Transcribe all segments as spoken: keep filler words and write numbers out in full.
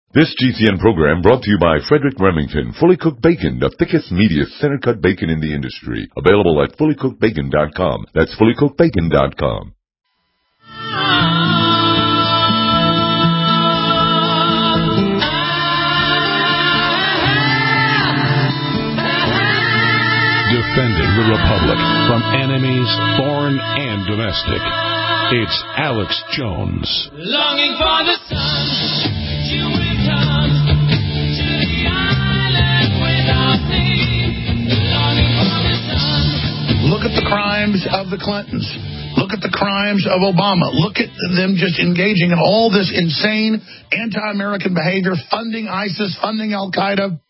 This G C N program brought to you by Frederick Remington, Fully Cooked Bacon, the thickest, meatiest, center-cut bacon in the industry. Available at fully cooked bacon dot com. That's fully cooked bacon dot com. Defending the Republic from enemies, foreign and domestic. It's Alex Jones. Longing for the sun, you will come to the island without me. Longing for the sun. Look at the crimes of the Clintons. Look at the crimes of Obama. Look at them just engaging in all this insane anti-American behavior, funding ISIS, funding Al-Qaeda,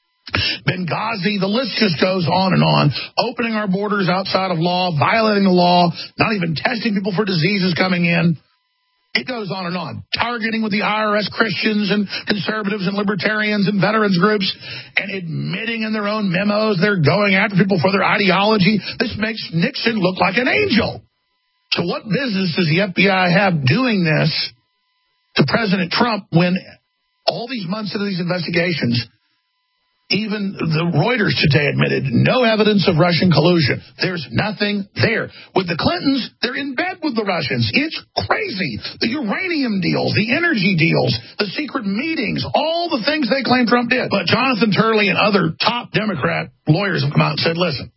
Benghazi, the list just goes on and on. Opening our borders outside of law, violating the law, not even testing people for diseases coming in. It goes on and on. Targeting with the I R S Christians and conservatives and libertarians and veterans groups, and admitting in their own memos they're going after people for their ideology. This makes Nixon look like an angel. So what business does the F B I have doing this to President Trump when all these months into these investigations, even the Reuters today admitted no evidence of Russian collusion. There's nothing there. With the Clintons, they're in bed with the Russians. It's crazy. The uranium deals, the energy deals, the secret meetings, all the things they claim Trump did. But Jonathan Turley and other top Democrat lawyers have come out and said, listen,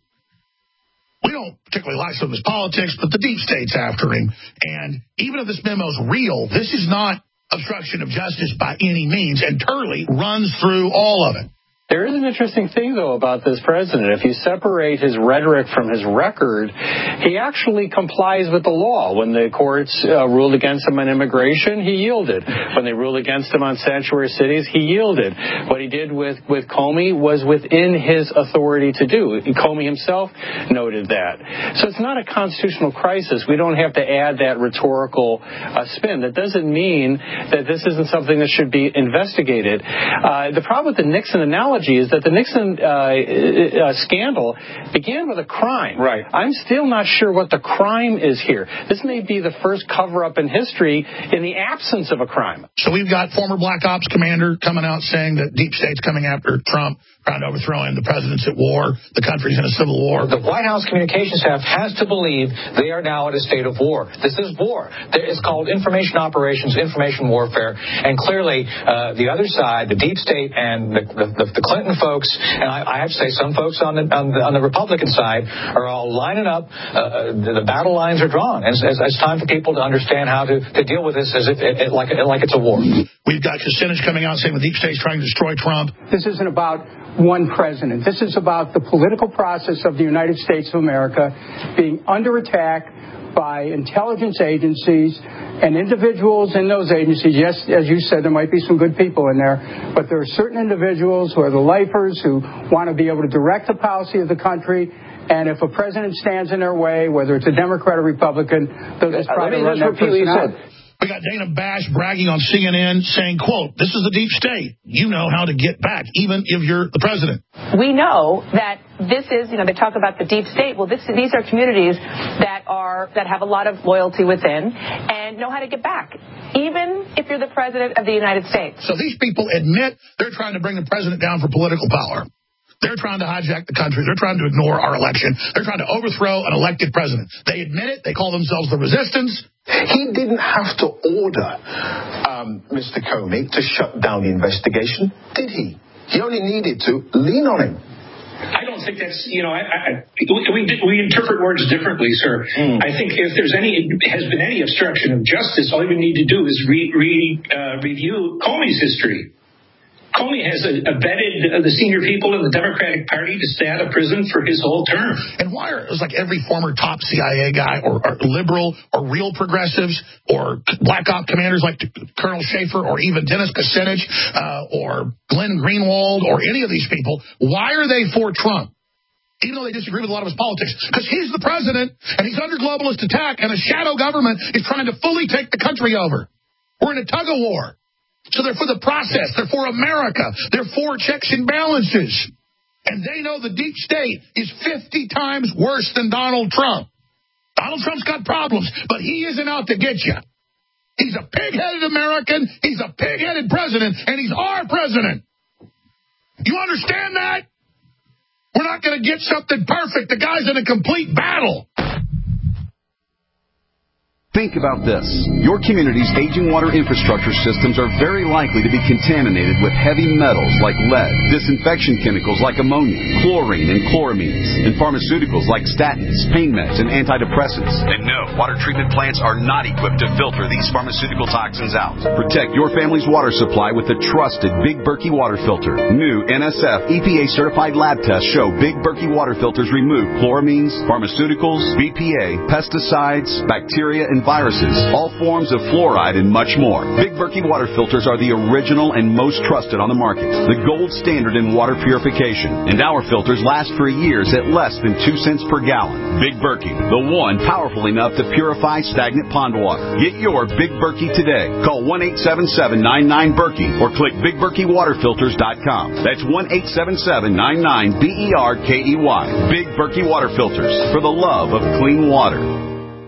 we don't particularly like some of his politics, but the deep state's after him. And even if this memo's real, this is not obstruction of justice by any means. And Turley runs through all of it. There is an interesting thing, though, about this president. If you separate his rhetoric from his record, he actually complies with the law. When the courts uh, ruled against him on immigration, he yielded. When they ruled against him on sanctuary cities, he yielded. What he did with, with Comey was within his authority to do. Comey himself noted that. So it's not a constitutional crisis. We don't have to add that rhetorical uh, spin. That doesn't mean that this isn't something that should be investigated. Uh, the problem with the Nixon analogy is that the Nixon uh, uh, scandal began with a crime. Right. I'm still not sure what the crime is here. This may be the first cover-up in history in the absence of a crime. So we've got former Black Ops commander coming out saying that deep state's coming after Trump, trying to overthrow him. The president's at war. The country's in a civil war. The White House communications staff has to believe they are now at a state of war. This is war. It's called information operations, information warfare. And clearly, uh, the other side, the deep state and the, the, the Clinton folks, and I, I have to say some folks on the, on the on the Republican side are all lining up. Uh, the, the battle lines are drawn. And it's, it's time for people to understand how to, to deal with this as if it, it, like, like it's a war. We've got Kucinich coming out saying the deep state's trying to destroy Trump. This isn't about one president. This is about the political process of the United States of America being under attack by intelligence agencies and individuals in those agencies. Yes, as you said, there might be some good people in there, but there are certain individuals who are the lifers who want to be able to direct the policy of the country. And if a president stands in their way, whether it's a Democrat or Republican, they'll just try to run that person out. We got Dana Bash bragging on C N N saying, quote, this is the deep state. You know how to get back, even if you're the president. We know that this is, you know, they talk about the deep state. Well, this, these are communities that are that have a lot of loyalty within and know how to get back, even if you're the president of the United States. So these people admit they're trying to bring the president down for political power. They're trying to hijack the country. They're trying to ignore our election. They're trying to overthrow an elected president. They admit it. They call themselves the resistance. He didn't have to order um, Mister Comey to shut down the investigation, did he? He only needed to lean on him. I don't think that's, you know, I, I, we we interpret words differently, sir. Mm. I think if there's any, has been any obstruction of justice, all you need to do is re, re, uh, review Comey's history. Comey has abetted the senior people in the Democratic Party to stay out of prison for his whole term. And why are it was like every former top C I A guy or, or liberal or real progressives or Black Op commanders like Colonel Schaefer or even Dennis Kucinich uh, or Glenn Greenwald or any of these people, why are they for Trump? Even though they disagree with a lot of his politics. Because he's the president and he's under globalist attack and a shadow government is trying to fully take the country over. We're in a tug of war. So they're for the process. They're for America. They're for checks and balances. And they know the deep state is fifty times worse than Donald Trump. Donald Trump's got problems, but he isn't out to get you. He's a pig-headed American, he's a pig-headed president, and he's our president. You understand that? We're not going to get something perfect. The guy's in a complete battle. Think about this. Your community's aging water infrastructure systems are very likely to be contaminated with heavy metals like lead, disinfection chemicals like ammonia, chlorine and chloramines, and pharmaceuticals like statins, pain meds, and antidepressants. And no, water treatment plants are not equipped to filter these pharmaceutical toxins out. Protect your family's water supply with the trusted Big Berkey water filter. New N S F E P A-certified lab tests show Big Berkey water filters remove chloramines, pharmaceuticals, B P A, pesticides, bacteria, and viruses, all forms of fluoride, and much more. Big Berkey water filters are the original and most trusted on the market, the gold standard in water purification, and our filters last for years at less than two cents per gallon. Big Berkey, the one powerful enough to purify stagnant pond water. Get your Big Berkey today. Call one eight seven seven, nine nine, Berkey or click big berkey water filters dot com. That's one eight seven seven, nine nine, B E R K E Y. Big Berkey water filters, for the love of clean water.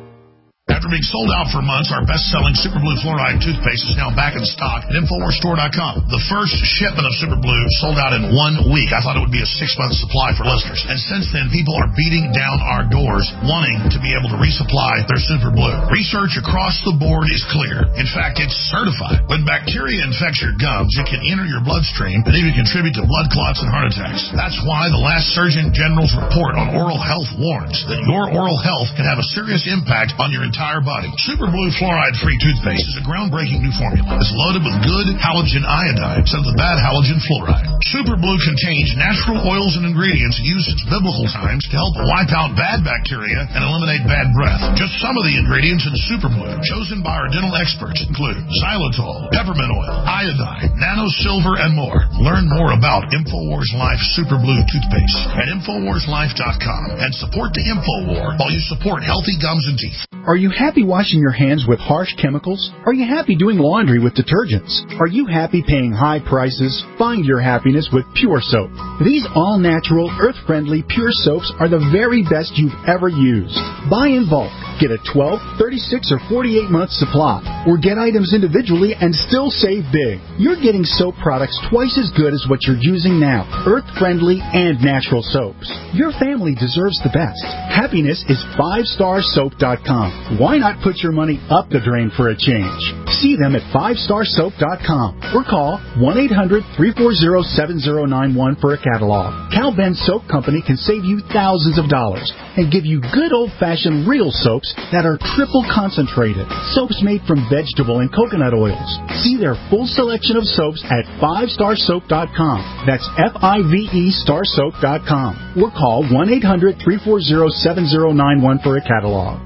After being sold out for months, our best-selling Super Blue Fluoride toothpaste is now back in stock at Infowars Store dot com. The first shipment of Super Blue sold out in one week. I thought it would be a six-month supply for listeners. And since then, people are beating down our doors wanting to be able to resupply their Super Blue. Research across the board is clear. In fact, it's certified. When bacteria infects your gums, it can enter your bloodstream and even contribute to blood clots and heart attacks. That's why the last Surgeon General's report on oral health warns that your oral health can have a serious impact on your entire body. Super Blue Fluoride-free toothpaste is a groundbreaking new formula. It's loaded with good halogen iodine instead of the bad halogen fluoride. Super Blue contains natural oils and ingredients used since biblical times to help wipe out bad bacteria and eliminate bad breath. Just some of the ingredients in Super Blue, chosen by our dental experts, include xylitol, peppermint oil, iodine, nano silver, and more. Learn more about InfoWars Life Super Blue toothpaste at infowars life dot com and support the InfoWar while you support healthy gums and teeth. Are you happy washing your hands with harsh chemicals? Are you happy doing laundry with detergents? Are you happy paying high prices? Find your happiness with Pure Soap. These all-natural, earth-friendly Pure Soaps are the very best you've ever used. Buy in bulk. Get a twelve, thirty-six, or forty-eight month supply, or get items individually and still save big. You're getting soap products twice as good as what you're using now, earth-friendly and natural soaps. Your family deserves the best. Happiness is five star soap dot com. Why not put your money up the drain for a change? See them at five star soap dot com or call one eight hundred, three four zero, seven zero nine one for a catalog. Cal Ben Soap Company can save you thousands of dollars and give you good old-fashioned real soaps that are triple concentrated. Soaps made from vegetable and coconut oils. See their full selection of soaps at five star soap dot com. That's F I V E star soap dot com. Or call one eight hundred, three four zero, seven zero nine one for a catalog.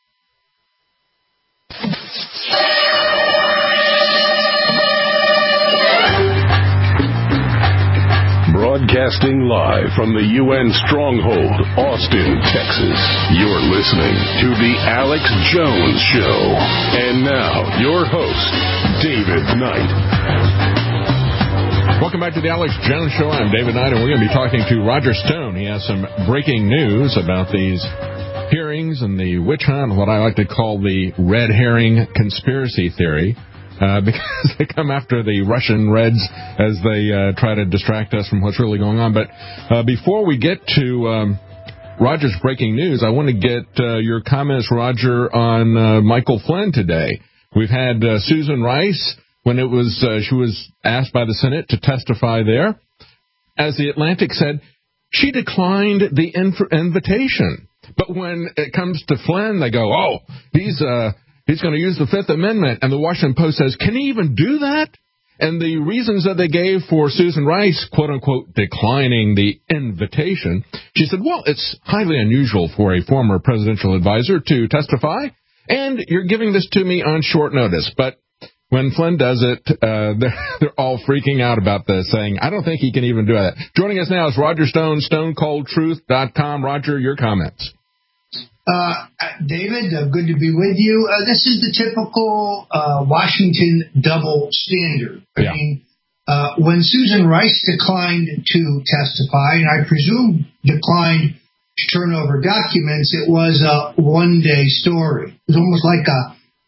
Broadcasting live from the U N stronghold, Austin, Texas. You're listening to The Alex Jones Show. And now, your host, David Knight. Welcome back to The Alex Jones Show. I'm David Knight, and we're going to be talking to Roger Stone. He has some breaking news about these hearings and the witch hunt, what I like to call the red herring conspiracy theory. Uh, because they come after the Russian Reds as they uh, try to distract us from what's really going on. But uh, before we get to um, Roger's breaking news, I want to get uh, your comments, Roger, on uh, Michael Flynn today. We've had uh, Susan Rice, when it was uh, she was asked by the Senate to testify there. As the Atlantic said, she declined the inv- invitation. But when it comes to Flynn, they go, oh, he's... Uh, He's going to use the Fifth Amendment. And the Washington Post says, can he even do that? And the reasons that they gave for Susan Rice, quote-unquote, declining the invitation, she said, well, it's highly unusual for a former presidential advisor to testify, and you're giving this to me on short notice. But when Flynn does it, uh, they're, they're all freaking out about this, saying, I don't think he can even do that. Joining us now is Roger Stone, stone cold truth dot com. Roger, your comments. Uh, David, uh, good to be with you. Uh, this is the typical uh, Washington double standard. I yeah. mean, uh, when Susan Rice declined to testify, and I presume declined to turn over documents, it was a one-day story. It was almost like a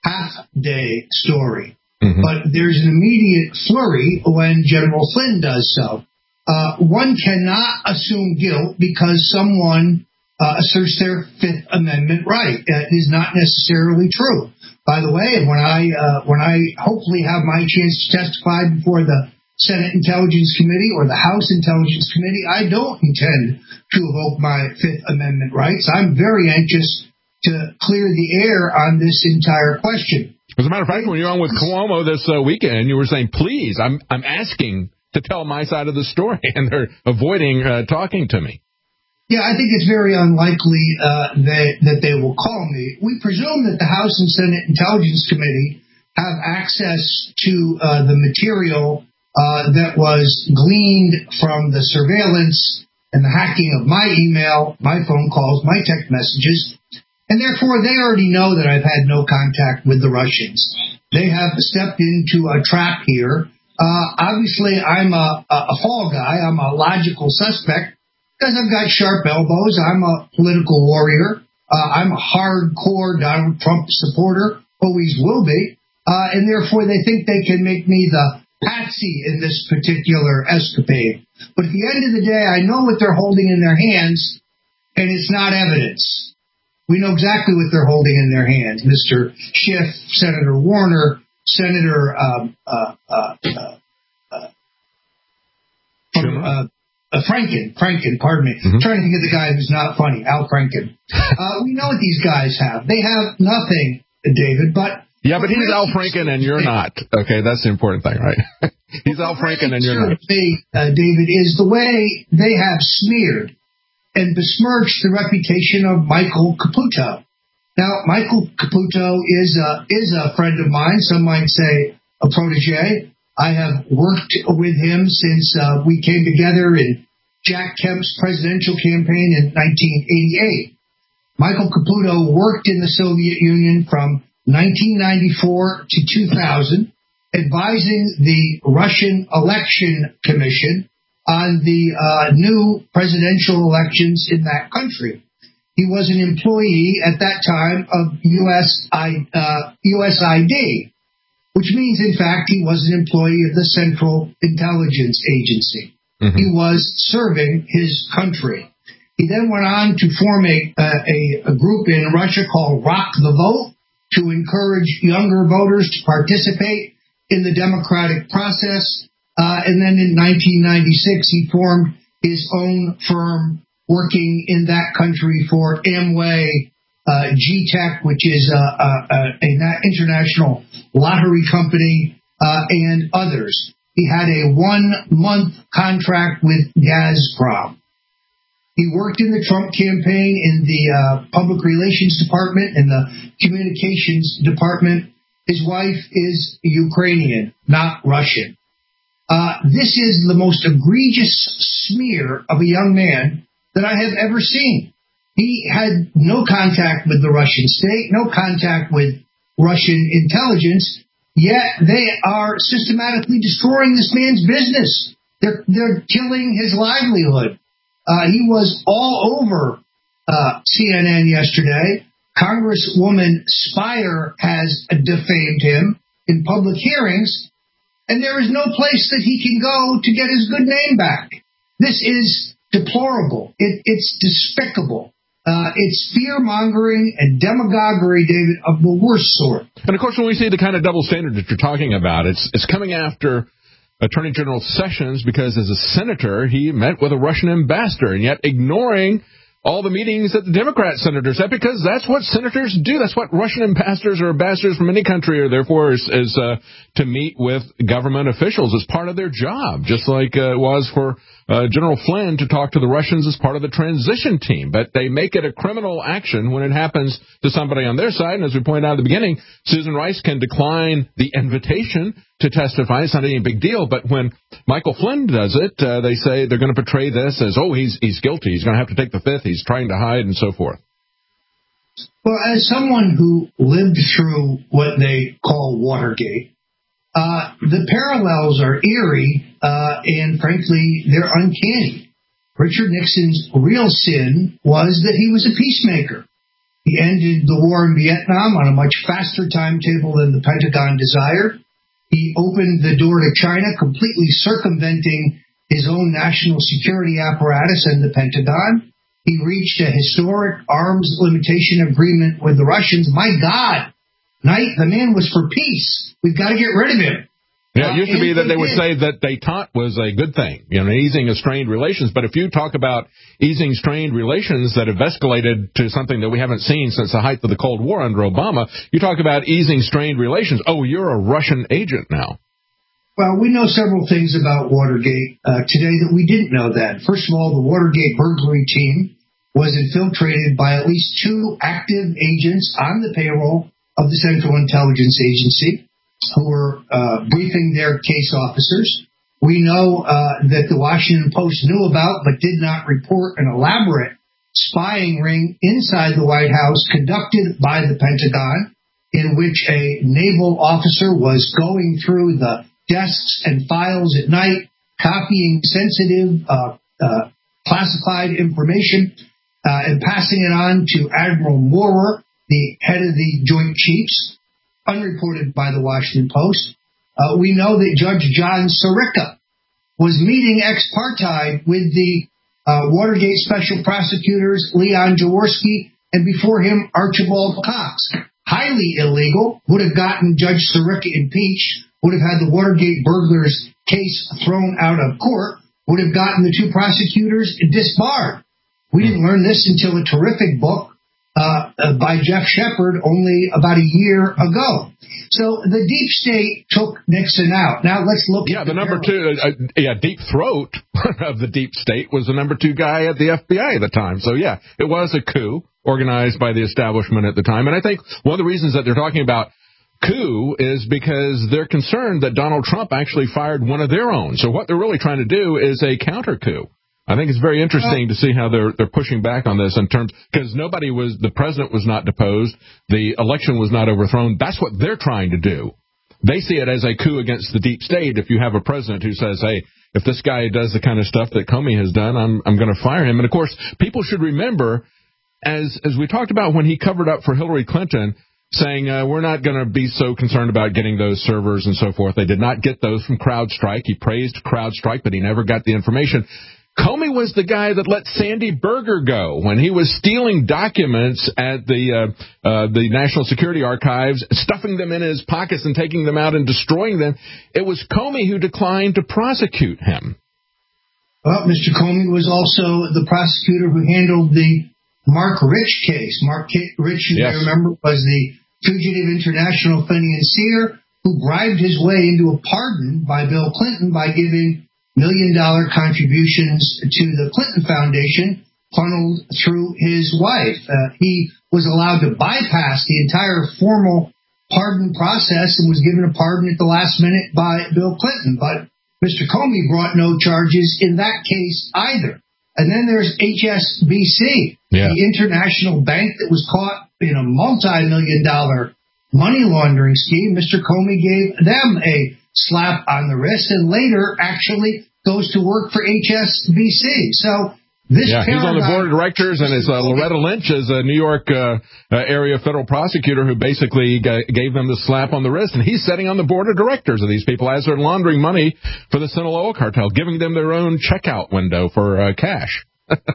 half-day story. Mm-hmm. But there's an immediate flurry when General Flynn does so. Uh, one cannot assume guilt because someone uh, asserts their Fifth Amendment right. It is not necessarily true. By the way, when I uh, when I hopefully have my chance to testify before the Senate Intelligence Committee or the House Intelligence Committee, I don't intend to evoke my Fifth Amendment rights. I'm very anxious to clear the air on this entire question. As a matter of fact, when you were on with Cuomo this uh, weekend, you were saying, please, I'm I'm asking to tell my side of the story, and they're avoiding uh, talking to me. Yeah, I think it's very unlikely uh, that, that they will call me. We presume that the House and Senate Intelligence Committee have access to uh, the material uh, that was gleaned from the surveillance and the hacking of my email, my phone calls, my text messages, and therefore they already know that I've had no contact with the Russians. They have stepped into a trap here. Uh, obviously, I'm a, a fall guy. I'm a logical suspect. Because I've got sharp elbows, I'm a political warrior. Uh, I'm a hardcore Donald Trump supporter, always will be. Uh, and therefore, they think they can make me the patsy in this particular escapade. But at the end of the day, I know what they're holding in their hands, and it's not evidence. We know exactly what they're holding in their hands. Mister Schiff, Senator Warner, Senator um, uh, uh, uh, uh, from, uh, Uh, Franken, Franken, pardon me. Mm-hmm. I'm trying to think of the guy who's not funny, Al Franken. Uh, we know what these guys have. They have nothing, David, but... Yeah, but he's Al Franken and you're not. Okay, that's the important thing, right? He's Al Franken and you're not. Me, uh, David, is the way they have smeared and besmirched the reputation of Michael Caputo. Now, Michael Caputo is a, is a friend of mine, some might say a protege. I have worked with him since uh, we came together in Jack Kemp's presidential campaign in nineteen eighty-eight. Michael Caputo worked in the Soviet Union from nineteen ninety-four to two thousand, advising the Russian Election Commission on the uh, new presidential elections in that country. He was an employee at that time of U S I, uh, U S I D. Which means, in fact, he was an employee of the Central Intelligence Agency. Mm-hmm. He was serving his country. He then went on to form a, a, a group in Russia called Rock the Vote to encourage younger voters to participate in the democratic process. Uh, and then in nineteen ninety-six, he formed his own firm working in that country for Amway Uh, G-Tech, which is uh, uh, an international lottery company, uh, and others. He had a one-month contract with Gazprom. He worked in the Trump campaign in the uh, public relations department and the communications department. His wife is Ukrainian, not Russian. Uh, this is the most egregious smear of a young man that I have ever seen. He had no contact with the Russian state, no contact with Russian intelligence, yet they are systematically destroying this man's business. They're, they're killing his livelihood. Uh, he was all over uh, C N N yesterday. Congresswoman Spire has defamed him in public hearings, and there is no place that he can go to get his good name back. This is deplorable. It, it's despicable. Uh, it's fear-mongering and demagoguery, David, of the worst sort. And, of course, when we see the kind of double standard that you're talking about, it's it's coming after Attorney General Sessions because, as a senator, he met with a Russian ambassador, and yet ignoring all the meetings that the Democrat senators had, because that's what senators do. That's what Russian ambassadors or ambassadors from any country are there for, is, is uh, to meet with government officials as part of their job, just like uh, it was for uh, General Flynn to talk to the Russians as part of the transition team. But they make it a criminal action when it happens to somebody on their side. And as we pointed out at the beginning, Susan Rice can decline the invitation to testify. It's not any big deal. But when Michael Flynn does it, uh, they say they're going to portray this as, oh, he's he's guilty. He's going to have to take the fifth. He's trying to hide and so forth. Well, as someone who lived through what they call Watergate, uh, the parallels are eerie, uh, and frankly, they're uncanny. Richard Nixon's real sin was that he was a peacemaker. He ended the war in Vietnam on a much faster timetable than the Pentagon desired. He opened the door to China, completely circumventing his own national security apparatus and the Pentagon. He reached a historic arms limitation agreement with the Russians. My God, Knight, the man was for peace. We've got to get rid of him. Yeah, it used to Uh, be that and they they would did. say that détente was a good thing, you know, easing of strained relations. But if you talk about easing strained relations that have escalated to something that we haven't seen since the height of the Cold War under Obama, you talk about easing strained relations. Oh, you're a Russian agent now. Well, we know several things about Watergate uh, today that we didn't know that. First of all, the Watergate burglary team was infiltrated by at least two active agents on the payroll of the Central Intelligence Agency who were uh, briefing their case officers. We know uh, that the Washington Post knew about but did not report an elaborate spying ring inside the White House conducted by the Pentagon, in which a naval officer was going through the desks and files at night, copying sensitive, uh, uh, classified information, uh, and passing it on to Admiral Moorer, the head of the Joint Chiefs, unreported by the Washington Post. Uh, we know that Judge John Sirica was meeting ex parte with the uh, Watergate special prosecutors Leon Jaworski and before him Archibald Cox. Highly illegal, would have gotten Judge Sirica impeached, would have had the Watergate burglars case thrown out of court, would have gotten the two prosecutors disbarred. We didn't learn this until a terrific book uh, uh, by Jeff Shepard only about a year ago. So the deep state took Nixon out. Now let's look Yeah, at the, the number two, uh, yeah, Deep Throat of the deep state was the number two guy at the F B I at the time. So, yeah, it was a coup organized by the establishment at the time. And I think one of the reasons that they're talking about coup is because they're concerned that Donald Trump actually fired one of their own. So what they're really trying to do is a counter coup. I think it's very interesting to see how they're they're pushing back on this in terms, because nobody was, the president was not deposed, the election was not overthrown. That's what they're trying to do. They see it as a coup against the deep state. If you have a president who says, hey, if this guy does the kind of stuff that Comey has done, I'm I'm going to fire him. And of course, people should remember, as as we talked about when he covered up for Hillary Clinton, saying uh, we're not going to be so concerned about getting those servers and so forth. They did not get those from CrowdStrike. He praised CrowdStrike, but he never got the information. Comey was the guy that let Sandy Berger go when he was stealing documents at the uh, uh, the National Security Archives, stuffing them in his pockets and taking them out and destroying them. It was Comey who declined to prosecute him. Well, Mister Comey was also the prosecutor who handled the Mark Rich case. Mark Rich, you Yes. may remember, was the fugitive international financier who bribed his way into a pardon by Bill Clinton by giving million-dollar contributions to the Clinton Foundation funneled through his wife. Uh, he was allowed to bypass the entire formal pardon process and was given a pardon at the last minute by Bill Clinton. But Mister Comey brought no charges in that case either. And then there's H S B C, yeah. the international bank that was caught in a multi-million dollar money laundering scheme. Mister Comey gave them a slap on the wrist and later actually goes to work for H S B C. So this yeah, he's on the board of directors, and it's uh, Loretta Lynch is a New York uh, uh, area federal prosecutor who basically g- gave them the slap on the wrist, and he's sitting on the board of directors of these people as they're laundering money for the Sinaloa cartel, giving them their own checkout window for uh, cash.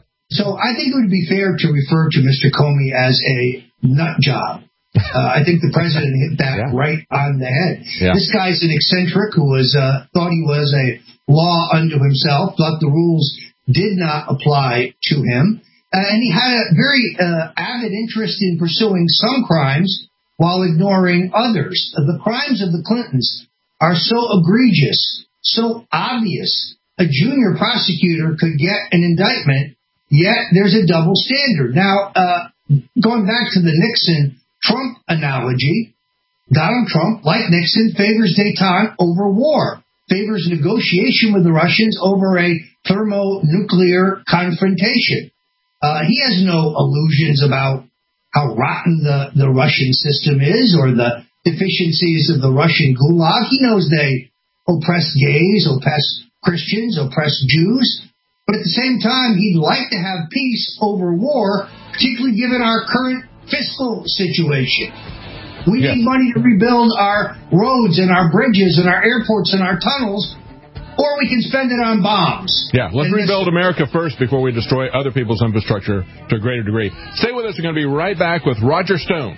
So I think it would be fair to refer to Mister Comey as a nut job. Uh, I think the president hit that yeah. right on the head. Yeah. This guy's an eccentric who was uh, thought he was a law unto himself, thought the rules did not apply to him, uh, and he had a very uh, avid interest in pursuing some crimes while ignoring others. The crimes of the Clintons are so egregious, so obvious, a junior prosecutor could get an indictment, yet there's a double standard. Now, uh, going back to the Nixon-Trump analogy, Donald Trump, like Nixon, favors détente over war, favors negotiation with the Russians over a thermonuclear confrontation. Uh, he has no illusions about how rotten the, the Russian system is or the deficiencies of the Russian gulag. He knows they oppress gays, oppress Christians, oppress Jews. But at the same time, he'd like to have peace over war, particularly given our current fiscal situation. We Yeah. need money to rebuild our roads and our bridges and our airports and our tunnels, or we can spend it on bombs. Yeah, let's And rebuild this- America first before we destroy other people's infrastructure to a greater degree. Stay with us. We're going to be right back with Roger Stone.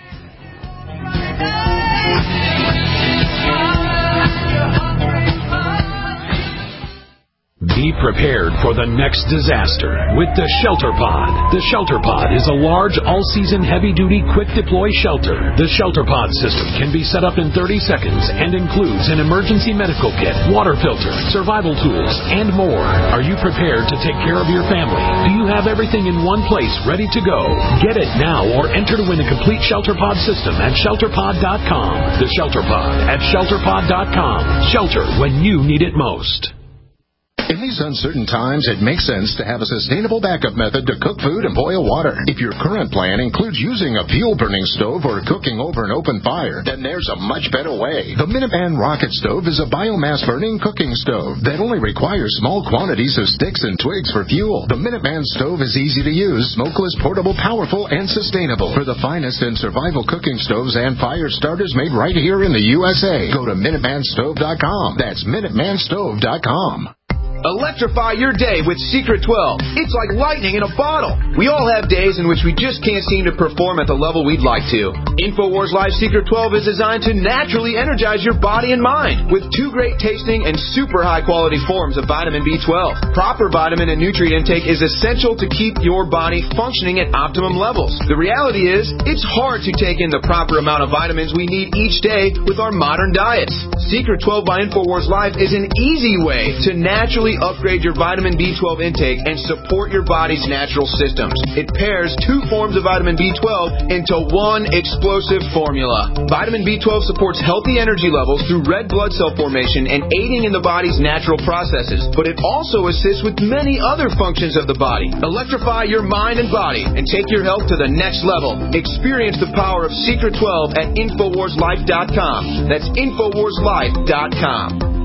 Be prepared for the next disaster with the Shelter Pod. The Shelter Pod is a large, all-season, heavy-duty, quick-deploy shelter. The Shelter Pod system can be set up in thirty seconds and includes an emergency medical kit, water filter, survival tools, and more. Are you prepared to take care of your family? Do you have everything in one place ready to go? Get it now or enter to win a complete Shelter Pod system at shelter pod dot com. The Shelter Pod at shelter pod dot com. Shelter when you need it most. In these uncertain times, it makes sense to have a sustainable backup method to cook food and boil water. If your current plan includes using a fuel-burning stove or cooking over an open fire, then there's a much better way. The Minuteman Rocket Stove is a biomass-burning cooking stove that only requires small quantities of sticks and twigs for fuel. The Minuteman Stove is easy to use, smokeless, portable, powerful, and sustainable. For the finest in survival cooking stoves and fire starters made right here in the U S A, go to minuteman stove dot com. That's minuteman stove dot com. Electrify your day with Secret twelve. It's like lightning in a bottle. We all have days in which we just can't seem to perform at the level we'd like to. InfoWars Live Secret twelve is designed to naturally energize your body and mind with two great tasting and super high quality forms of vitamin B twelve. Proper vitamin and nutrient intake is essential to keep your body functioning at optimum levels. The reality is, it's hard to take in the proper amount of vitamins we need each day with our modern diets. Secret twelve by InfoWars Live is an easy way to naturally upgrade your vitamin B twelve intake and support your body's natural systems. It pairs two forms of vitamin B twelve into one explosive formula. Vitamin B twelve supports healthy energy levels through red blood cell formation and aiding in the body's natural processes, but it also assists with many other functions of the body. Electrify your mind and body and take your health to the next level. Experience the power of Secret twelve at infowars life dot com. That's infowars life dot com.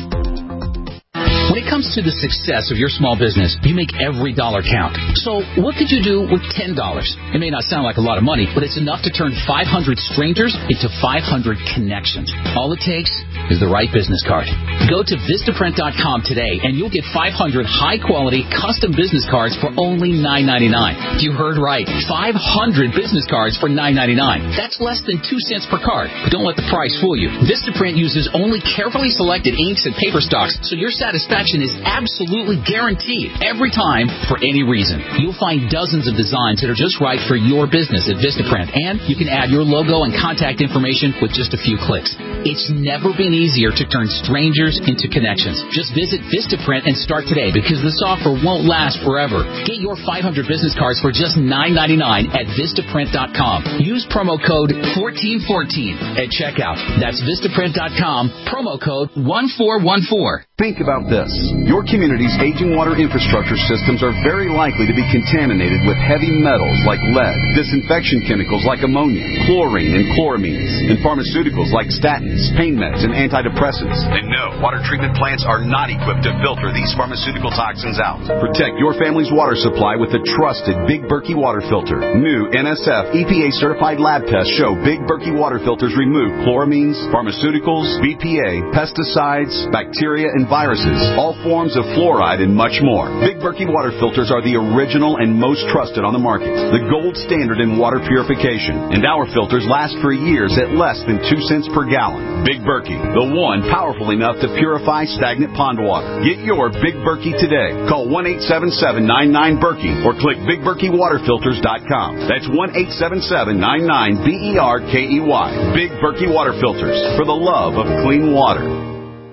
When it comes to the success of your small business, you make every dollar count. So what could you do with ten dollars? It may not sound like a lot of money, but it's enough to turn five hundred strangers into five hundred connections. All it takes is the right business card. Go to vistaprint dot com today, and you'll get five hundred high-quality custom business cards for only nine ninety-nine. You heard right. five hundred business cards for nine ninety-nine. That's less than two cents per card. But don't let the price fool you. Vistaprint uses only carefully selected inks and paper stocks, so your satisfaction is absolutely guaranteed every time for any reason. You'll find dozens of designs that are just right for your business at Vistaprint, and you can add your logo and contact information with just a few clicks. It's never been easier to turn strangers into connections. Just visit Vistaprint and start today because the software won't last forever. Get your five hundred business cards for just nine ninety-nine at vistaprint dot com. Use promo code fourteen fourteen at checkout. That's vistaprint dot com, promo code one four one four. Think about this. Your community's aging water infrastructure systems are very likely to be contaminated with heavy metals like lead, disinfection chemicals like ammonia, chlorine and chloramines, and pharmaceuticals like statins, pain meds, and antidepressants. And no, water treatment plants are not equipped to filter these pharmaceutical toxins out. Protect your family's water supply with the trusted Big Berkey water filter. New N S F E P A-certified lab tests show Big Berkey water filters remove chloramines, pharmaceuticals, B P A, pesticides, bacteria, and viruses, all forms of fluoride, and much more. Big Berkey water filters are the original and most trusted on the market, the gold standard in water purification, and our filters last for years at less than two cents per gallon. Big Berkey, the one powerful enough to purify stagnant pond water. Get your Big Berkey today. Call one eight seven seven nine nine Berkey or click big berkey water filters dot com. That's one eight seven seven nine nine B E R K E Y. Big Berkey water filters, for the love of clean water.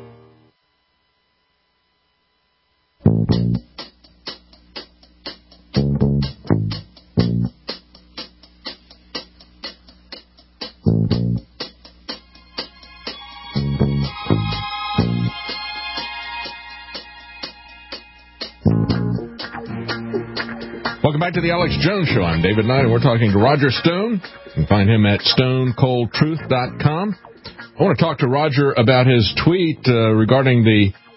Welcome back to the Alex Jones Show. I'm David Knight, and we're talking to Roger Stone. You can find him at stone cold truth dot com. I want to talk to Roger about his tweet uh, regarding the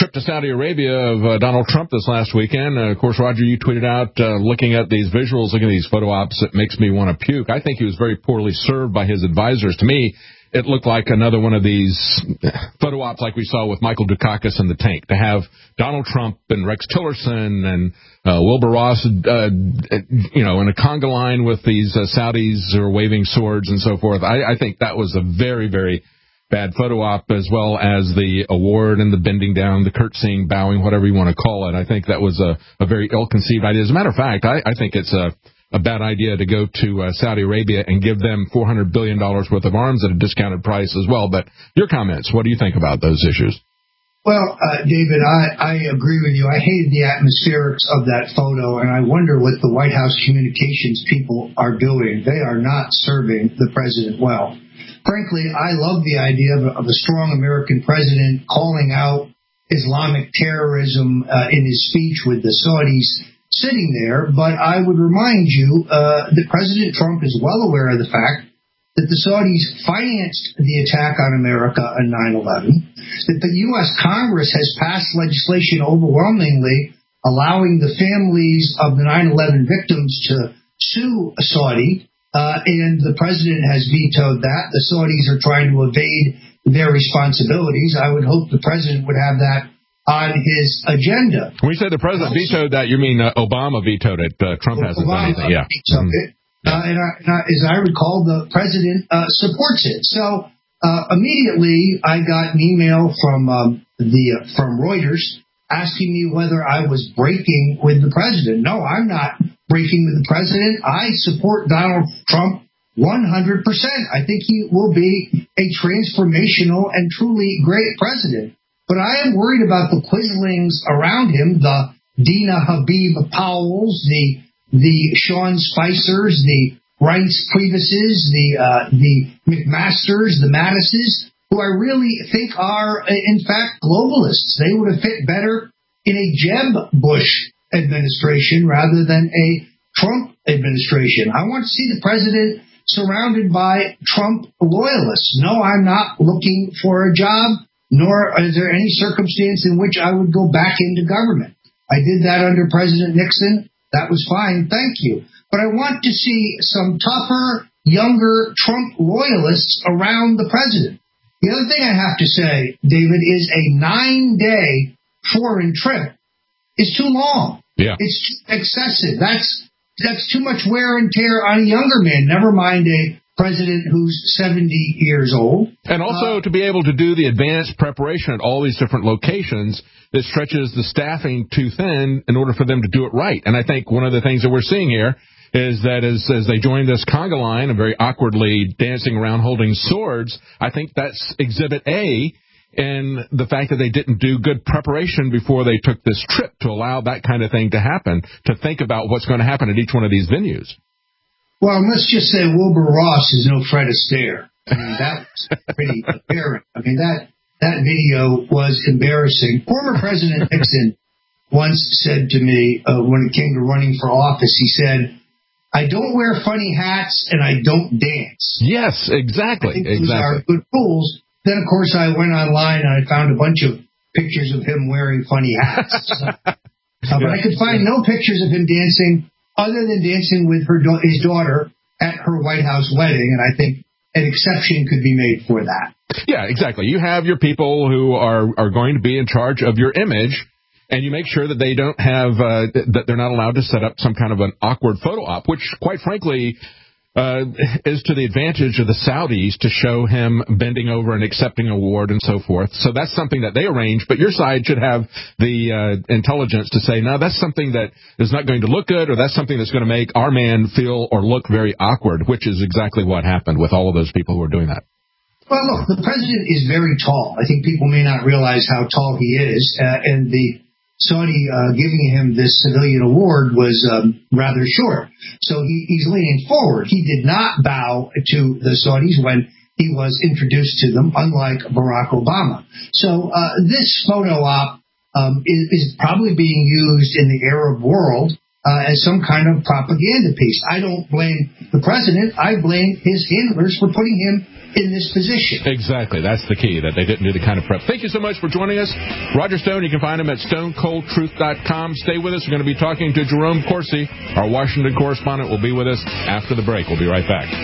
trip to Saudi Arabia of uh, Donald Trump this last weekend. Uh, of course, Roger, you tweeted out, uh, looking at these visuals, looking at these photo ops, it makes me want to puke. I think he was very poorly served by his advisors. To me, it looked like another one of these photo ops like we saw with Michael Dukakis in the tank, to have Donald Trump and Rex Tillerson and uh, Wilbur Ross, uh, you know, in a conga line with these uh, Saudis who are waving swords and so forth. I, I think that was a very, very bad photo op, as well as the award and the bending down, the curtsying, bowing, whatever you want to call it. I think that was a, a very ill-conceived idea. As a matter of fact, I, I think it's a a bad idea to go to uh, Saudi Arabia and give them four hundred billion dollars worth of arms at a discounted price as well. But your comments, what do you think about those issues? Well, uh, David, I, I agree with you. I hated the atmospherics of that photo, and I wonder what the White House communications people are doing. They are not serving the president well. Frankly, I love the idea of a, of a strong American president calling out Islamic terrorism uh, in his speech with the Saudis sitting there, but I would remind you uh, that President Trump is well aware of the fact that the Saudis financed the attack on America on nine eleven, that the U S Congress has passed legislation overwhelmingly allowing the families of the nine eleven victims to sue Saudi, uh, and the president has vetoed that. The Saudis are trying to evade their responsibilities. I would hope the president would have that on his agenda. When you say the president vetoed that, you mean uh, Obama vetoed it. Uh, Trump hasn't Obama done anything. Yeah. Vetoed it. Uh, and, I, and I, as I recall, the president uh, supports it. So uh, immediately I got an email from um, the uh, from Reuters asking me whether I was breaking with the president. No, I'm not breaking with the president. I support Donald Trump one hundred percent. I think he will be a transformational and truly great president. But I am worried about the quislings around him, the Dina Habib Powells, the the Sean Spicers, the Reince Priebus's, the uh, the McMasters, the Mattises, who I really think are, in fact, globalists. They would have fit better in a Jeb Bush administration rather than a Trump administration. I want to see the president surrounded by Trump loyalists. No, I'm not looking for a job, nor is there any circumstance in which I would go back into government. I did that under President Nixon. That was fine. Thank you. But I want to see some tougher, younger Trump loyalists around the president. The other thing I have to say, David, is a nine-day foreign trip is too long. Yeah. It's too excessive. That's that's too much wear and tear on a younger man, never mind a president who's seventy years old. And also uh, to be able to do the advanced preparation at all these different locations that stretches the staffing too thin in order for them to do it right. And I think one of the things that we're seeing here is that as, as they join this conga line and very awkwardly dancing around holding swords, I think that's Exhibit A in the fact that they didn't do good preparation before they took this trip to allow that kind of thing to happen, to think about what's going to happen at each one of these venues. Well, let's just say Wilbur Ross is no Fred Astaire. I mean, that was pretty apparent. I mean, that that video was embarrassing. Former President Nixon once said to me uh, when it came to running for office, he said, I don't wear funny hats and I don't dance. Yes, exactly. I think exactly. those are good rules. Then, of course, I went online and I found a bunch of pictures of him wearing funny hats. So, uh, but I could find no pictures of him dancing other than dancing with her do- his daughter at her White House wedding, and I think an exception could be made for that. Yeah, exactly. You have your people who are, are going to be in charge of your image, and you make sure that they don't have, uh, that they're not allowed to set up some kind of an awkward photo op, which, quite frankly, uh, is to the advantage of the Saudis to show him bending over and accepting an award and so forth. So that's something that they arrange, but your side should have the uh, intelligence to say, no, that's something that is not going to look good, or that's something that's going to make our man feel or look very awkward, which is exactly what happened with all of those people who are doing that. Well, look, the president is very tall. I think people may not realize how tall he is, uh, and the Saudi uh, giving him this civilian award was um, rather short. So he, he's leaning forward. He did not bow to the Saudis when he was introduced to them, unlike Barack Obama. So uh, this photo op um, is, is probably being used in the Arab world uh, as some kind of propaganda piece. I don't blame the president. I blame his handlers for putting him in this position. Exactly. That's the key, that they didn't do the kind of prep. Thank you so much for joining us. Roger Stone, you can find him at stone cold truth dot com. Stay with us. We're going to be talking to Jerome Corsi, our Washington correspondent, will be with us after the break. We'll be right back.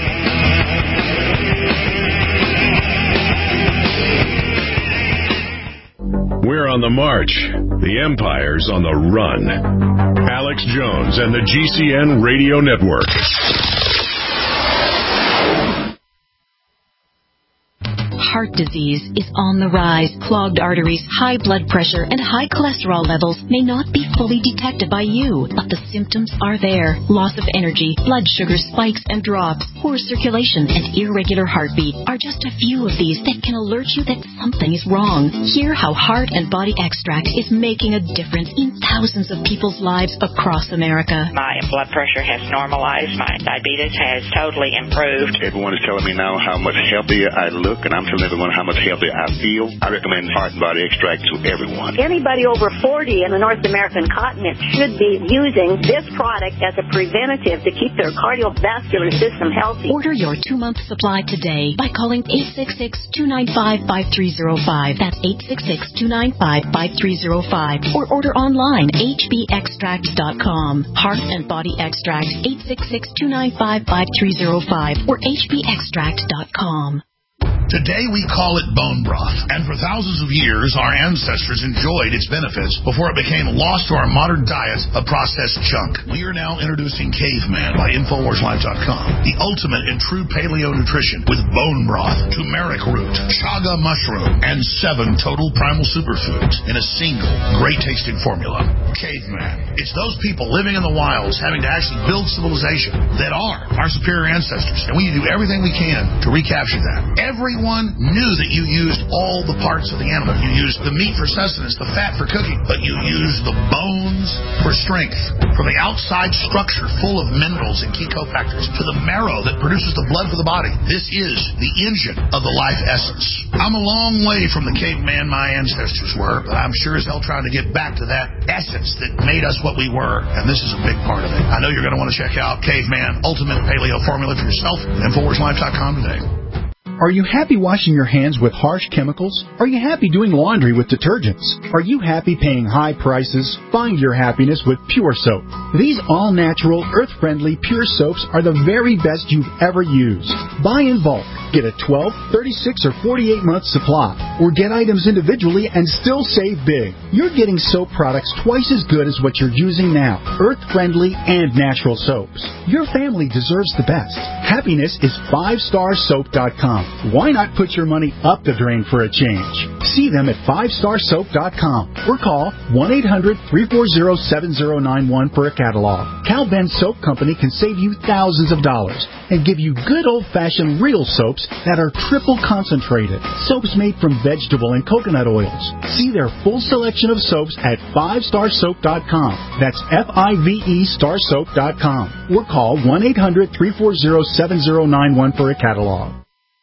We're on the march. The empire's on the run. Alex Jones and the G C N Radio Network. Heart disease is on the rise. Clogged arteries, high blood pressure, and high cholesterol levels may not be fully detected by you, but the symptoms are there. Loss of energy, blood sugar spikes and drops, poor circulation, and irregular heartbeat are just a few of these that can alert you that something is wrong. Hear how Heart and Body Extract is making a difference in thousands of people's lives across America. My blood pressure has normalized. My diabetes has totally improved. Everyone is telling me now how much healthier I look, and I'm telling everyone how much healthier I feel. I recommend Heart and Body Extract to everyone. Anybody over forty in the North American continent should be using this product as a preventative to keep their cardiovascular system healthy. Order your two-month supply today by calling eight six six, two nine five, five three zero five. That's eight six six, two nine five, five three zero five. Or order online, h b extract dot com. Heart and Body Extract, eight six six, two nine five, five three zero five or h b extract dot com. Today we call it bone broth, and for thousands of years our ancestors enjoyed its benefits before it became lost to our modern diet of processed junk. We are now introducing Caveman by Infowars Live dot com, the ultimate in true paleo nutrition with bone broth, turmeric root, chaga mushroom, and seven total primal superfoods in a single great-tasting formula. Caveman. It's those people living in the wilds having to actually build civilization that are our superior ancestors, and we do everything we can to recapture that. Everyone knew that you used all the parts of the animal. You used the meat for sustenance, the fat for cooking, but you used the bones for strength. From the outside structure full of minerals and key cofactors to the marrow that produces the blood for the body, this is the engine of the life essence. I'm a long way from the caveman my ancestors were, but I'm sure as hell trying to get back to that essence that made us what we were, and this is a big part of it. I know you're going to want to check out Caveman Ultimate Paleo Formula for yourself at Infowars Live dot com today. Are you happy washing your hands with harsh chemicals? Are you happy doing laundry with detergents? Are you happy paying high prices? Find your happiness with Pure Soap. These all-natural, earth-friendly Pure Soaps are the very best you've ever used. Buy in bulk. Get a twelve, thirty-six, or forty-eight month supply. Or get items individually and still save big. You're getting soap products twice as good as what you're using now. Earth-friendly and natural soaps. Your family deserves the best. Happiness is five star soap dot com. Why not put your money up the drain for a change? See them at five star soap dot com or call one eight hundred, three four zero, seven zero nine one for a catalog. Cal Ben Soap Company can save you thousands of dollars and give you good old-fashioned real soaps that are triple concentrated. Soaps made from vegetable and coconut oils. See their full selection of soaps at five star soap dot com. That's F I V E star soap dot com or call one eight hundred, three four zero, seven zero nine one for a catalog.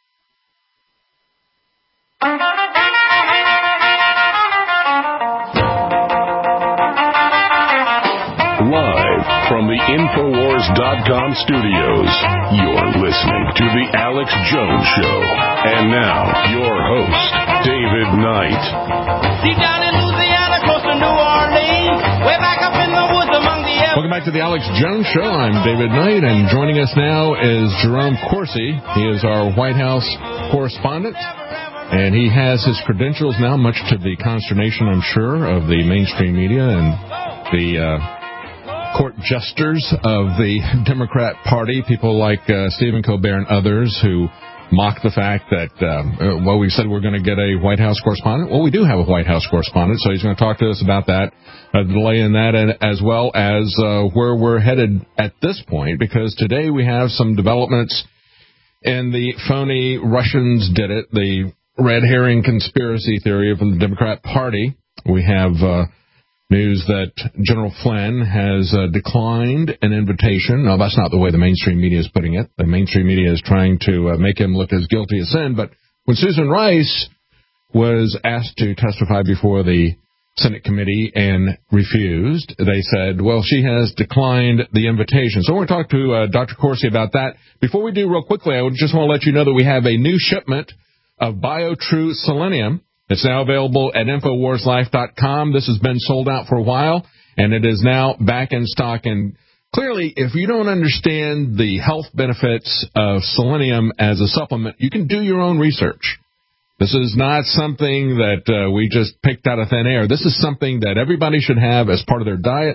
Live from the Infowars dot com studios, you're listening to The Alex Jones Show. And now, your host, David Knight. Deep down in Louisiana, close to New Orleans, way back up in the woods among the... Welcome back to The Alex Jones Show. I'm David Knight, and joining us now is Jerome Corsi. He is our White House correspondent. And he has his credentials now, much to the consternation, I'm sure, of the mainstream media and the uh, court jesters of the Democrat Party, people like uh, Stephen Colbert and others who mock the fact that, um, well, we said we're going to get a White House correspondent. Well, we do have a White House correspondent, so he's going to talk to us about that, a delay in that, and as well as uh, where we're headed at this point, because today we have some developments in the phony Russians did it, the red herring conspiracy theory from the Democrat Party. We have uh, news that General Flynn has uh, declined an invitation. No, that's not the way the mainstream media is putting it. The mainstream media is trying to uh, make him look as guilty as sin. But when Susan Rice was asked to testify before the Senate committee and refused. They said, well, she has declined the invitation. So we're going to talk to uh, Doctor Corsi about that. Before we do, real quickly, I would just want to let you know that we have a new shipment of BioTrue Selenium. It's now available at Infowars Life dot com. This has been sold out for a while, and it is now back in stock. And clearly, if you don't understand the health benefits of selenium as a supplement, you can do your own research. This is not something that uh, we just picked out of thin air. This is something that everybody should have as part of their diet.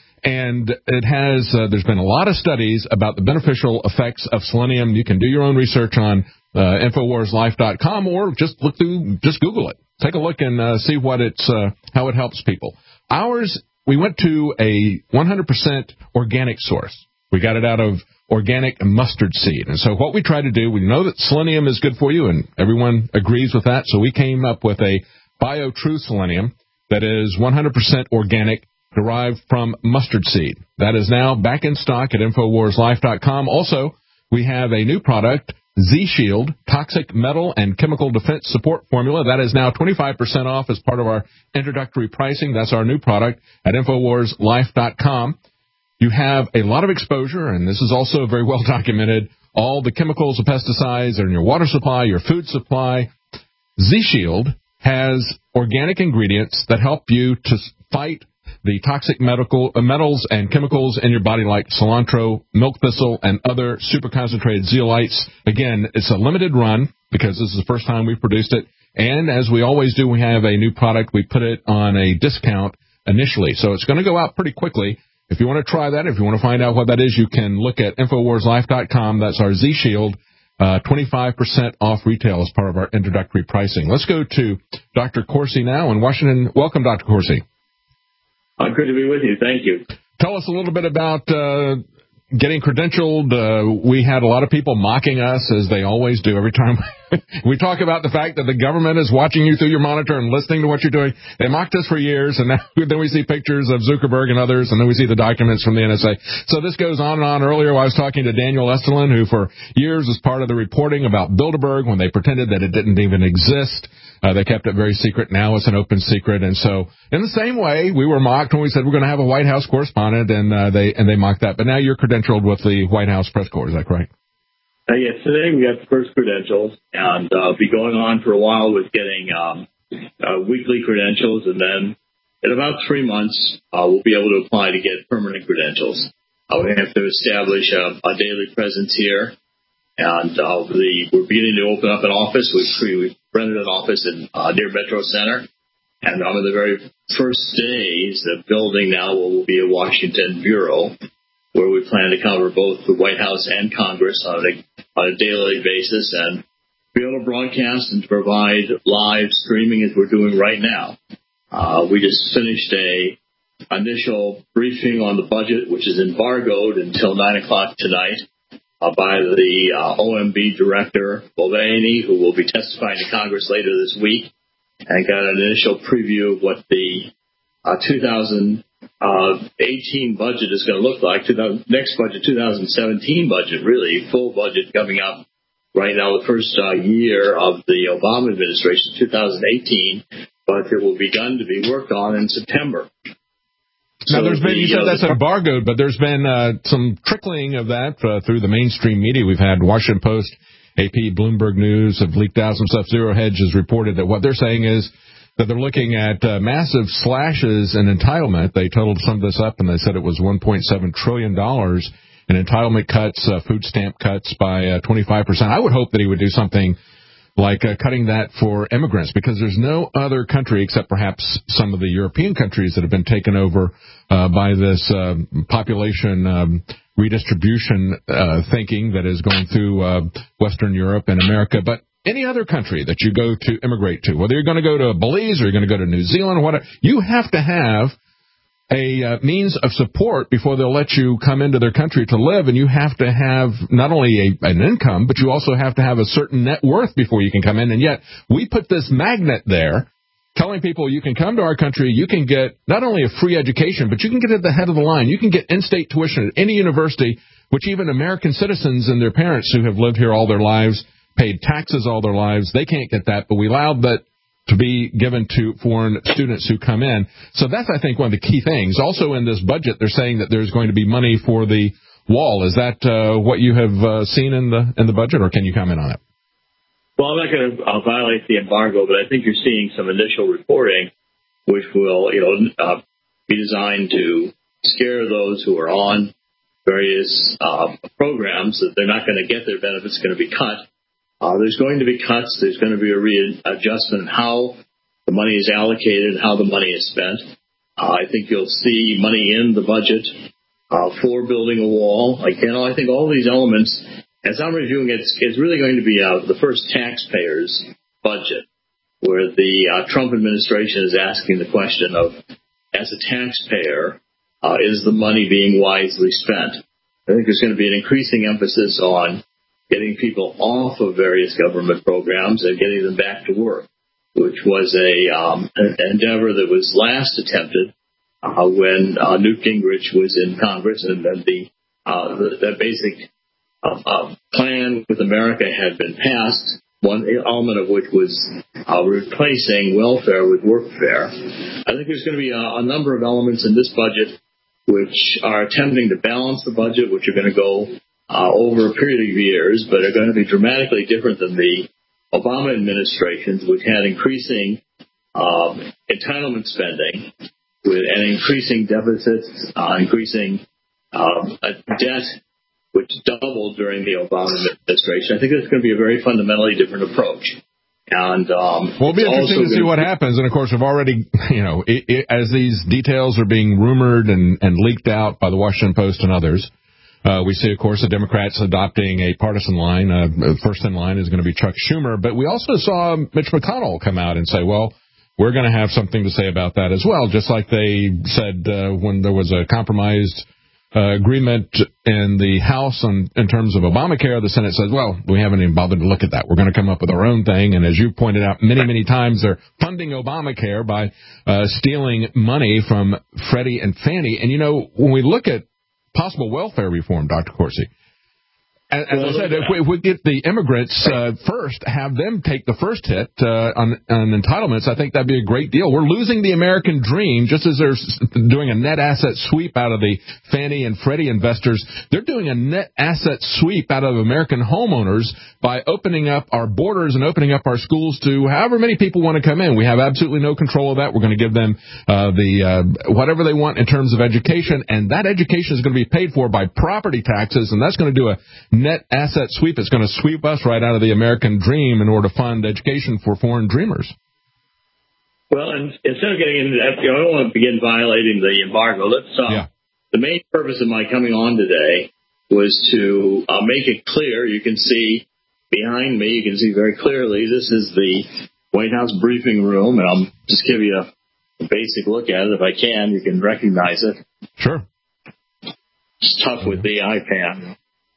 And it has, uh, there's been a lot of studies about the beneficial effects of selenium. You can do your own research on uh, Infowars Life dot com or just look through, just Google it. Take a look and uh, see what it's, uh, how it helps people. Ours, we went to a one hundred percent organic source. We got it out of organic mustard seed. And so what we try to do, we know that selenium is good for you, and everyone agrees with that. So we came up with a BioTrue Selenium that is one hundred percent organic, derived from mustard seed. That is now back in stock at Infowars Life dot com. Also, we have a new product, Z-Shield, Toxic Metal and Chemical Defense Support Formula. That is now twenty-five percent off as part of our introductory pricing. That's our new product at Infowars Life dot com. You have a lot of exposure, and this is also very well documented. All the chemicals and pesticides are in your water supply, your food supply. Z-Shield has organic ingredients that help you to fight the toxic medical, uh, metals and chemicals in your body like cilantro, milk thistle, and other super concentrated zeolites. Again, it's a limited run because this is the first time we've produced it. And as we always do, we have a new product. We put it on a discount initially. So it's going to go out pretty quickly. If you want to try that, if you want to find out what that is, you can look at Infowars Life dot com. That's our Z-Shield, uh, twenty-five percent off retail as part of our introductory pricing. Let's go to Doctor Corsi now in Washington. Welcome, Doctor Corsi. Uh, good to be with you. Thank you. Tell us a little bit about uh, getting credentialed. Uh, we had a lot of people mocking us, as they always do every time we talk about the fact that the government is watching you through your monitor and listening to what you're doing. They mocked us for years, and now, then we see pictures of Zuckerberg and others, and then we see the documents from the N S A. So this goes on and on. Earlier, I was talking to Daniel Estelin, who for years was part of the reporting about Bilderberg when they pretended that it didn't even exist. Uh, they kept it very secret. Now it's an open secret. And so in the same way, we were mocked when we said we're going to have a White House correspondent, and uh, they and they mocked that. But now you're credentialed with the White House press corps. Is that correct? Uh, yes, today we got the first credentials, and uh, be going on for a while with getting um, uh, weekly credentials, and then in about three months uh, we'll be able to apply to get permanent credentials. Uh, we have to establish a, a daily presence here, and uh, the, we're beginning to open up an office. We've, we've rented an office in uh, near Metro Center, and um, in the very first days, the building now will be a Washington bureau, where we plan to cover both the White House and Congress on a, on a daily basis and be able to broadcast and to provide live streaming as we're doing right now. Uh, we just finished a initial briefing on the budget, which is embargoed until nine o'clock tonight uh, by the uh, O M B director, Mulvaney, who will be testifying to Congress later this week, and got an initial preview of what the uh, two thousand eighteen budget is going to look like. The next budget, two thousand seventeen budget, really full budget coming up right now. The first uh, year of the Obama administration, two thousand eighteen budget will begun to be worked on in September. Now, So there's been, the, you said uh, that's the- embargoed, but there's been uh, some trickling of that uh, through the mainstream media. We've had Washington Post, A P, Bloomberg News have leaked out some stuff. Zero Hedge has reported that what they're saying is that they're looking at uh, massive slashes in entitlement. They totaled some of this up, and they said it was one point seven trillion dollars in entitlement cuts, uh, food stamp cuts by uh, twenty-five percent. I would hope that he would do something like uh, cutting that for immigrants, because there's no other country except perhaps some of the European countries that have been taken over uh, by this uh, population um, redistribution uh, thinking that is going through uh, Western Europe and America. But any other country that you go to immigrate to, whether you're going to go to Belize or you're going to go to New Zealand or whatever, you have to have a uh, means of support before they'll let you come into their country to live, and you have to have not only a, an income, but you also have to have a certain net worth before you can come in. And yet we put this magnet there telling people you can come to our country, you can get not only a free education, but you can get at the head of the line. You can get in-state tuition at any university, which even American citizens and their parents who have lived here all their lives, paid taxes all their lives, they can't get that. But we allowed that to be given to foreign students who come in. So that's, I think, one of the key things. Also in this budget, they're saying that there's going to be money for the wall. Is that uh, what you have uh, seen in the in the budget, or can you comment on it? Well, I'm not going to uh, violate the embargo, but I think you're seeing some initial reporting which will, you know, uh, be designed to scare those who are on various uh, programs that they're not going to get their benefits going to be cut. Uh, there's going to be cuts. There's going to be a readjustment in how the money is allocated, how the money is spent. Uh, I think you'll see money in the budget uh, for building a wall. Like, you know, I think all these elements, as I'm reviewing it, it's, it's really going to be uh, the first taxpayer's budget, where the uh, Trump administration is asking the question of, as a taxpayer, uh, is the money being wisely spent? I think there's going to be an increasing emphasis on getting people off of various government programs and getting them back to work, which was a um, an endeavor that was last attempted uh, when uh, Newt Gingrich was in Congress, and then the, uh, the that basic uh, uh, plan with America had been passed, one element of which was uh, replacing welfare with workfare. I think there's going to be a, a number of elements in this budget which are attempting to balance the budget, which are going to go uh, over a period of years, but are going to be dramatically different than the Obama administrations, which had increasing um, entitlement spending with and increasing deficits, uh, increasing um, a debt, which doubled during the Obama administration. I think it's going to be a very fundamentally different approach. And um, well, it'll be interesting to see what happens. And of course, we've already, you know, it, it, as these details are being rumored and, and leaked out by the Washington Post and others, uh, we see, of course, the Democrats adopting a partisan line. Uh, first in line is going to be Chuck Schumer. But we also saw Mitch McConnell come out and say, well, we're going to have something to say about that as well, just like they said uh, when there was a compromised Uh, agreement in the House on, in terms of Obamacare. The Senate says, well, we haven't even bothered to look at that. We're going to come up with our own thing. And as you pointed out many, many times, they're funding Obamacare by uh, stealing money from Freddie and Fannie. And, you know, when we look at possible welfare reform, Doctor Corsi, as, as I said, if we, if we get the immigrants uh, first, have them take the first hit uh, on, on entitlements, I think that'd be a great deal. We're losing the American dream, just as they're doing a net asset sweep out of the Fannie and Freddie investors. They're doing a net asset sweep out of American homeowners by opening up our borders and opening up our schools to however many people want to come in. We have absolutely no control of that. We're going to give them uh, the uh, whatever they want in terms of education, and that education is going to be paid for by property taxes, and that's going to do a net asset sweep. It's going to sweep us right out of the American dream in order to fund education for foreign dreamers. Well, and instead of getting into that, you know, I don't want to begin violating the embargo. Let's. Uh, yeah. The main purpose of my coming on today was to uh, make it clear. You can see behind me. You can see very clearly. This is the White House briefing room, and I'll just give you a, a basic look at it if I can. You can recognize it. Sure. It's tough with the iPad.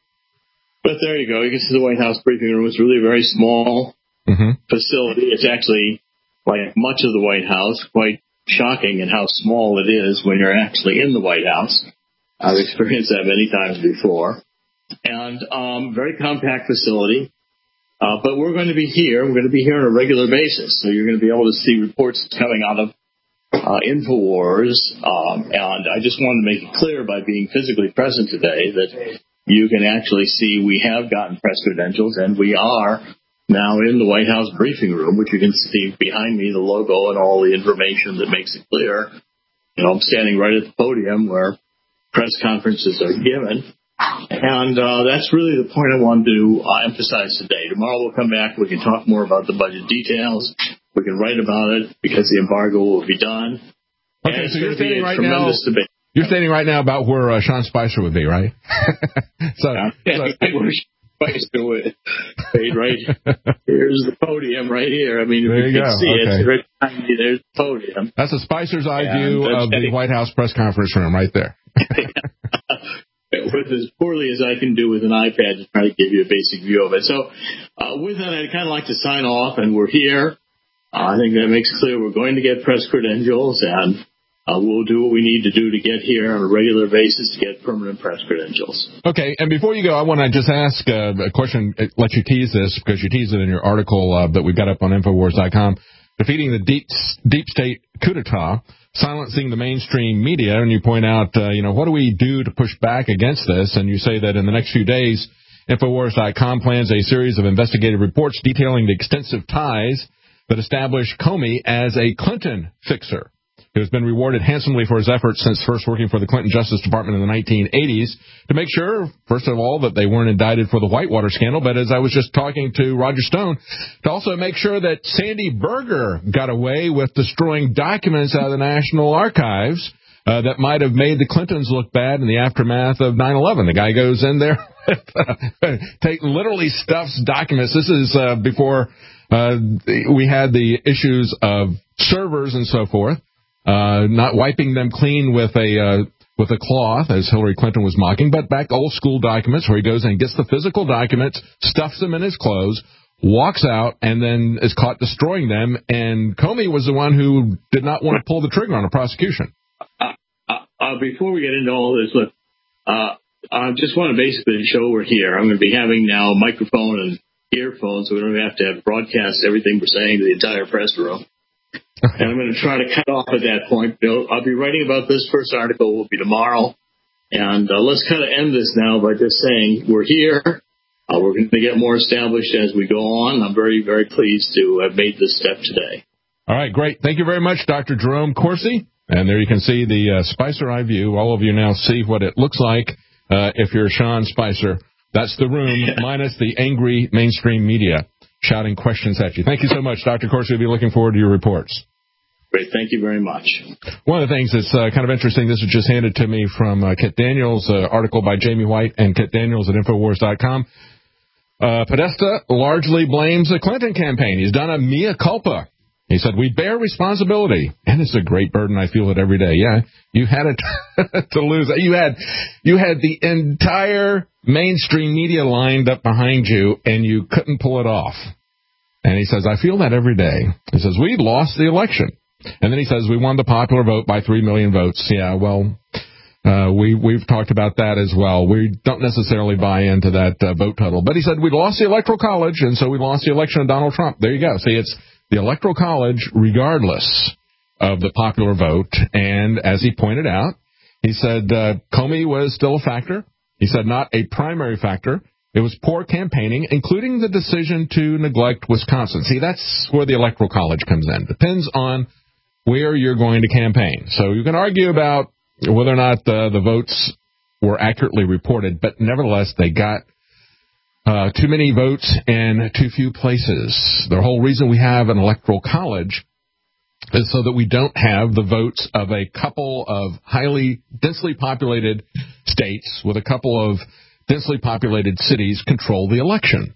But there you go. You can see the White House briefing room. It's really a very small mm-hmm. facility. It's actually, like much of the White House, quite shocking in how small it is when you're actually in the White House. I've experienced that many times before. And um, very compact facility. Uh, but we're going to be here. We're going to be here on a regular basis. So you're going to be able to see reports coming out of uh, InfoWars. Um, and I just wanted to make it clear by being physically present today that you can actually see we have gotten press credentials, and we are now in the White House briefing room, which you can see behind me, the logo and all the information that makes it clear. You know, I'm standing right at the podium where press conferences are given. And uh, that's really the point I wanted to uh, emphasize today. Tomorrow we'll come back. We can talk more about the budget details. We can write about it because the embargo will be done. Okay, and so you're standing right now. Debate. You're standing right now about where uh, Sean Spicer would be, right? so, yeah, so where Spicer would be, right? Here's the podium right here. I mean, if there you, you can go. see okay. it, right behind me, there's the podium. That's a Spicer's eye and view of the White House press conference room right there. With as poorly as I can do with an iPad to try to give you a basic view of it. So uh, with that, I'd kind of like to sign off, and we're here. Uh, I think that makes it clear we're going to get press credentials, and Uh, we'll do what we need to do to get here on a regular basis to get permanent press credentials. Okay, and before you go, I want to just ask uh, a question, let you tease this, because you teased it in your article uh, that we've got up on Infowars dot com. defeating the deep, deep state coup d'etat, silencing the mainstream media, and you point out, uh, you know, what do we do to push back against this? And you say that in the next few days, Infowars dot com plans a series of investigative reports detailing the extensive ties that establish Comey as a Clinton fixer, who has been rewarded handsomely for his efforts since first working for the Clinton Justice Department in the nineteen eighties to make sure, first of all, that they weren't indicted for the Whitewater scandal, but as I was just talking to Roger Stone, to also make sure that Sandy Berger got away with destroying documents out of the National Archives uh, that might have made the Clintons look bad in the aftermath of nine eleven. The guy goes in there, take literally stuffs documents. This is uh, before uh, we had the issues of servers and so forth. Uh, not wiping them clean with a uh, with a cloth, as Hillary Clinton was mocking, but back old school documents where he goes and gets the physical documents, stuffs them in his clothes, walks out, and then is caught destroying them. And Comey was the one who did not want to pull the trigger on a prosecution. Uh, uh, uh, before we get into all this, look, uh, I just want to basically show we're here. I'm going to be having now a microphone and earphones, so we don't have to have broadcast everything we're saying to the entire press room. And I'm going to try to cut off at that point. I'll be writing about this. First article will be tomorrow. And uh, let's kind of end this now by just saying we're here. Uh, we're going to get more established as we go on. I'm very, very pleased to have made this step today. All right, great. Thank you very much, Doctor Jerome Corsi. And there you can see the uh, Spicer Eye View. All of you now see what it looks like uh, if you're Sean Spicer. That's the room, minus the angry mainstream media shouting questions at you. Thank you so much, Doctor Corsi. We'll be looking forward to your reports. Great. Thank you very much. One of the things that's uh, kind of interesting, this was just handed to me from uh, Kit Daniels, uh, article by Jamie White and Kit Daniels at Infowars dot com. Uh, Podesta largely blames the Clinton campaign. He's done a mea culpa. He said, we bear responsibility. And it's a great burden. I feel it every day. Yeah, you had it to lose. You had, you had the entire mainstream media lined up behind you, and you couldn't pull it off. And he says, I feel that every day. He says, we lost the election. And then he says, we won the popular vote by three million votes. Yeah, well, uh, we, we've talked about that as well. We don't necessarily buy into that uh, vote total. But he said, we lost the Electoral College, and so we lost the election of Donald Trump. There you go. See, it's the Electoral College regardless of the popular vote. And as he pointed out, he said uh, Comey was still a factor. He said not a primary factor. It was poor campaigning, including the decision to neglect Wisconsin. See, that's where the Electoral College comes in. Depends on where you're going to campaign. So you can argue about whether or not the, the votes were accurately reported, but nevertheless, they got uh, too many votes in too few places. The whole reason we have an Electoral College is so that we don't have the votes of a couple of highly densely populated states with a couple of densely populated cities control the election.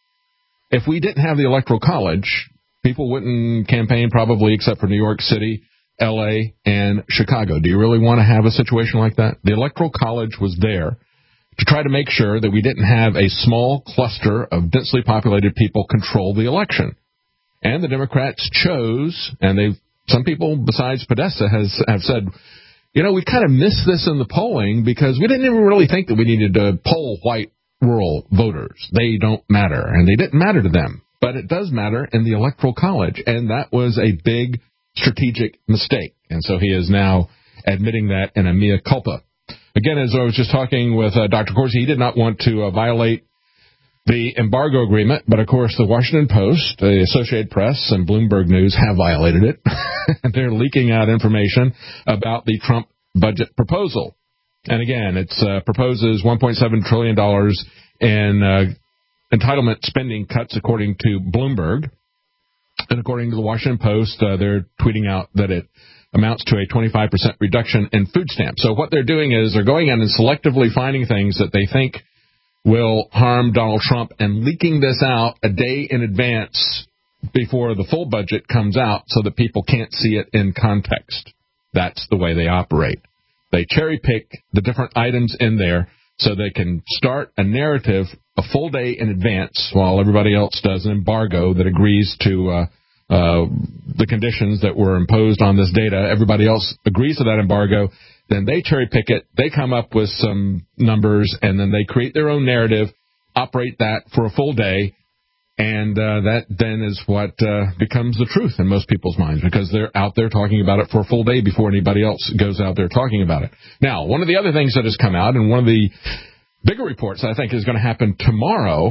If we didn't have the Electoral College, people wouldn't campaign probably except for New York City, L A, and Chicago. Do you really want to have a situation like that? The Electoral College was there to try to make sure that we didn't have a small cluster of densely populated people control the election. And the Democrats chose, and they some people besides Podesta has have said, you know, we kind of missed this in the polling because we didn't even really think that we needed to poll white rural voters. They don't matter, and they didn't matter to them. But it does matter in the Electoral College, and that was a big strategic mistake. And so he is now admitting that in a mea culpa. Again, as I was just talking with uh, Doctor Corsi, he did not want to uh, violate the embargo agreement, but of course the Washington Post, the Associated Press, and Bloomberg News have violated it. They're leaking out information about the Trump budget proposal. And again, it uh, proposes one point seven trillion dollars in uh, entitlement spending cuts, according to Bloomberg. And according to the Washington Post, uh, they're tweeting out that it amounts to a twenty-five percent reduction in food stamps. So what they're doing is they're going in and selectively finding things that they think will harm Donald Trump and leaking this out a day in advance before the full budget comes out so that people can't see it in context. That's the way they operate. They cherry pick the different items in there so they can start a narrative a full day in advance while everybody else does an embargo that agrees to uh, uh, the conditions that were imposed on this data. Everybody else agrees to that embargo. Then they cherry pick it, they come up with some numbers, and then they create their own narrative, operate that for a full day, And uh, that then is what uh, becomes the truth in most people's minds, because they're out there talking about it for a full day before anybody else goes out there talking about it. Now, one of the other things that has come out, and one of the bigger reports I think is going to happen tomorrow,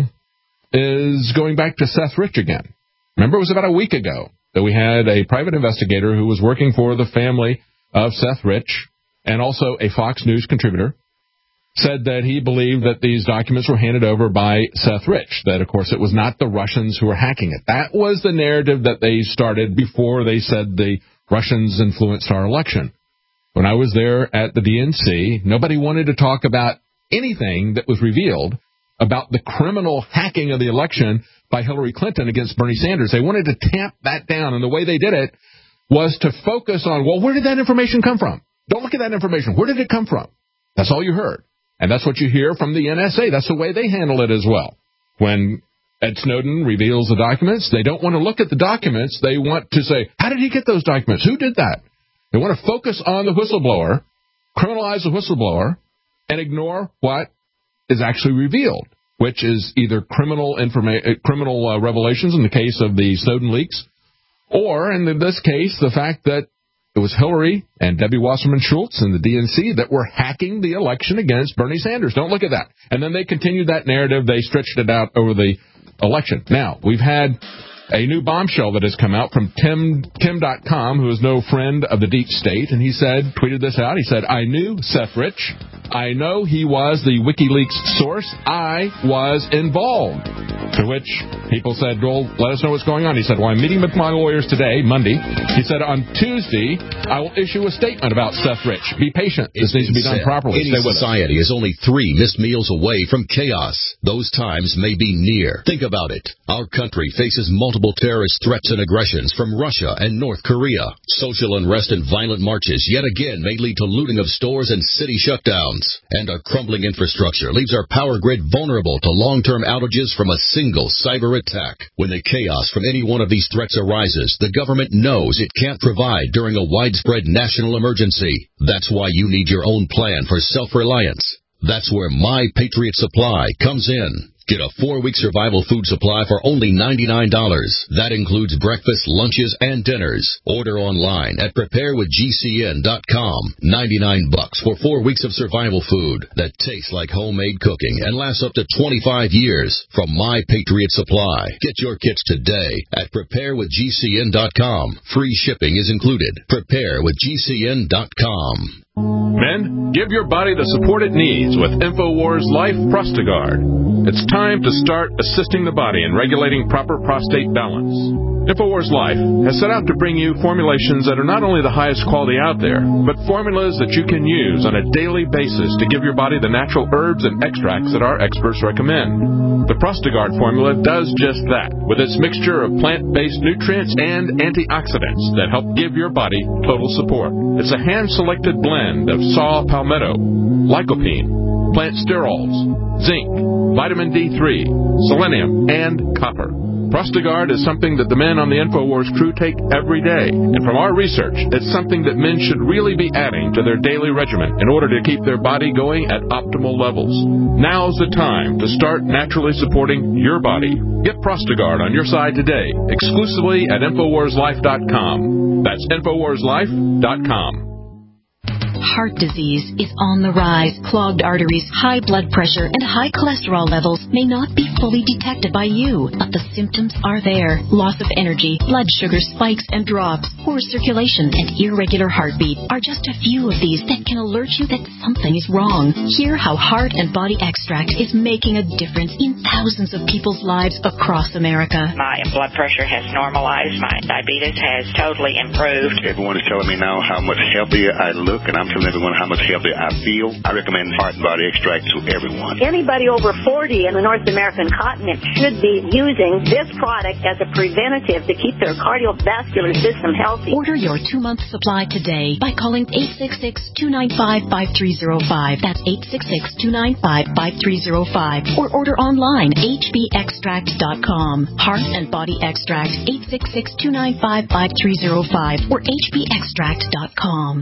is going back to Seth Rich again. Remember, it was about a week ago that we had a private investigator who was working for the family of Seth Rich, and also a Fox News contributor, said that he believed that these documents were handed over by Seth Rich, that, of course, it was not the Russians who were hacking it. That was the narrative that they started before they said the Russians influenced our election. When I was there at the D N C, nobody wanted to talk about anything that was revealed about the criminal hacking of the election by Hillary Clinton against Bernie Sanders. They wanted to tamp that down, and the way they did it was to focus on, well, where did that information come from? Don't look at that information. Where did it come from? That's all you heard. And that's what you hear from the N S A. That's the way they handle it as well. When Ed Snowden reveals the documents, they don't want to look at the documents. They want to say, how did he get those documents? Who did that? They want to focus on the whistleblower, criminalize the whistleblower, and ignore what is actually revealed, which is either criminal informa- criminal uh, revelations in the case of the Snowden leaks, or in this case, the fact that it was Hillary and Debbie Wasserman Schultz and the D N C that were hacking the election against Bernie Sanders. Don't look at that. And then they continued that narrative. They stretched it out over the election. Now, we've had a new bombshell that has come out from Tim Tim dot com, who is no friend of the deep state, and he said, tweeted this out. He said, I knew Seth Rich. I know he was the WikiLeaks source. I was involved. To which people said, well, let us know what's going on. He said, well, I'm meeting with my lawyers today, Monday. He said, on Tuesday, I will issue a statement about Seth Rich. Be patient. This needs to be done properly. Any society is only three missed meals away from chaos. Those times may be near. Think about it. Our country faces multiple terrorist threats and aggressions from Russia and North Korea. Social unrest and violent marches yet again may lead to looting of stores and city shutdowns. And our crumbling infrastructure leaves our power grid vulnerable to long-term outages from a single cyber attack. When the chaos from any one of these threats arises, the government knows it can't provide during a widespread national emergency. That's why you need your own plan for self-reliance. That's where My Patriot Supply comes in. Get a four-week survival food supply for only ninety-nine dollars. That includes breakfast, lunches, and dinners. Order online at prepare with G C N dot com. ninety-nine bucks for four weeks of survival food that tastes like homemade cooking and lasts up to twenty-five years from My Patriot Supply. Get your kits today at prepare with G C N dot com. Free shipping is included. prepare with G C N dot com. Men, give your body the support it needs with InfoWars Life Prostagard. It's time to start assisting the body in regulating proper prostate balance. InfoWars Life has set out to bring you formulations that are not only the highest quality out there, but formulas that you can use on a daily basis to give your body the natural herbs and extracts that our experts recommend. The Prostagard formula does just that, with its mixture of plant-based nutrients and antioxidants that help give your body total support. It's a hand-selected blend of saw palmetto, lycopene, plant sterols, zinc, vitamin D three, selenium, and copper. Prostagard is something that the men on the InfoWars crew take every day. And from our research, it's something that men should really be adding to their daily regimen in order to keep their body going at optimal levels. Now's the time to start naturally supporting your body. Get Prostagard on your side today, exclusively at InfoWars Life dot com. That's InfoWars Life dot com. Heart disease is on the rise. Clogged arteries, high blood pressure, and high cholesterol levels may not be fully detected by you, but the symptoms are there. Loss of energy, blood sugar spikes and drops, poor circulation, and irregular heartbeat are just a few of these that can alert you that something is wrong. Hear how Heart and Body Extract is making a difference in thousands of people's lives across America. My blood pressure has normalized. My diabetes has totally improved. Everyone is telling me now how much healthier I look, and I'm telling everyone how much healthier I feel. I recommend Heart and Body Extract to everyone. Anybody over forty in the North American continent should be using this product as a preventative to keep their cardiovascular system healthy. Order your two-month supply today by calling eight six six, two nine five, five three zero five. That's eight six six, two nine five, five three zero five. Or order online, H B extract dot com. Heart and Body Extract, eight six six, two nine five, five three zero five or H B extract dot com.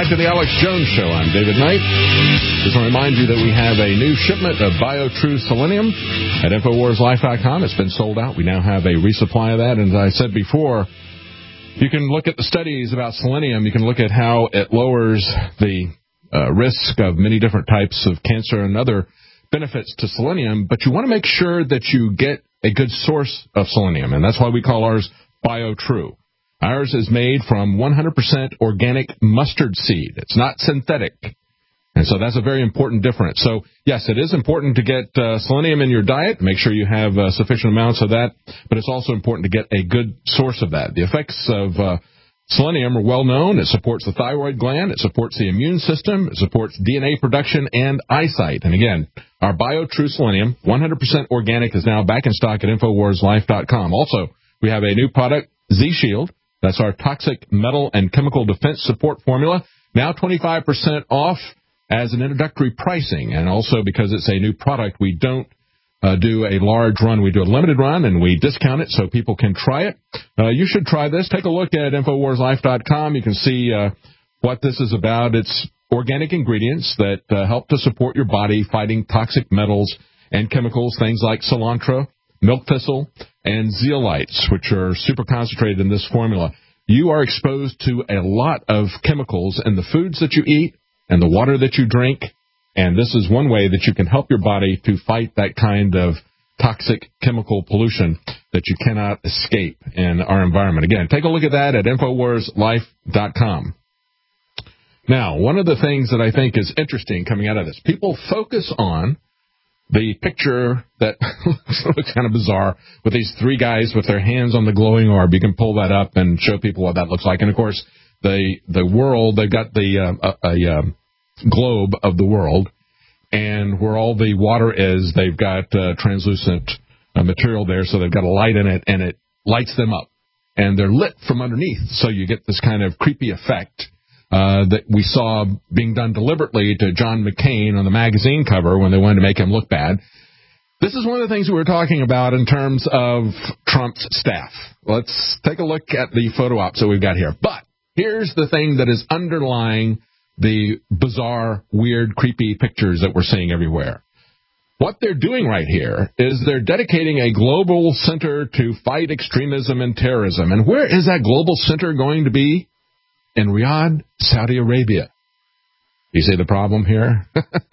back to the Alex Jones Show. I'm David Knight. Just want to remind you that we have a new shipment of BioTrue Selenium at Infowars Life dot com. It's been sold out. We now have a resupply of that. And as I said before, you can look at the studies about selenium. You can look at how it lowers the uh, risk of many different types of cancer and other benefits to selenium. But you want to make sure that you get a good source of selenium. And that's why we call ours BioTrue. Ours is made from one hundred percent organic mustard seed. It's not synthetic. And so that's a very important difference. So, yes, it is important to get uh, selenium in your diet. Make sure you have uh, sufficient amounts of that. But it's also important to get a good source of that. The effects of uh, selenium are well known. It supports the thyroid gland. It supports the immune system. It supports D N A production and eyesight. And, again, our BioTrue Selenium, one hundred percent organic, is now back in stock at Infowars Life dot com. Also, we have a new product, Z-Shield. That's our toxic metal and chemical defense support formula. Now twenty-five percent off as an introductory pricing. And also because it's a new product, we don't uh, do a large run. We do a limited run, and we discount it so people can try it. Uh, you should try this. Take a look at Infowars Life dot com. You can see uh, what this is about. It's organic ingredients that uh, help to support your body fighting toxic metals and chemicals, things like cilantro, milk thistle, and zeolites, which are super concentrated in this formula. You are exposed to a lot of chemicals in the foods that you eat and the water that you drink, and this is one way that you can help your body to fight that kind of toxic chemical pollution that you cannot escape in our environment. Again, take a look at that at Infowars Life dot com. Now, one of the things that I think is interesting coming out of this, people focus on the picture that looks kind of bizarre with these three guys with their hands on the glowing orb. You can pull that up and show people what that looks like. And, of course, the the world, they've got the uh, a, a um, globe of the world, and where all the water is, they've got uh, translucent uh, material there, so they've got a light in it, and it lights them up. And they're lit from underneath, so you get this kind of creepy effect Uh, that we saw being done deliberately to John McCain on the magazine cover when they wanted to make him look bad. This is one of the things we were talking about in terms of Trump's staff. Let's take a look at the photo ops that we've got here. But here's the thing that is underlying the bizarre, weird, creepy pictures that we're seeing everywhere. What they're doing right here is they're dedicating a global center to fight extremism and terrorism. And where is that global center going to be? In Riyadh, Saudi Arabia. You see the problem here?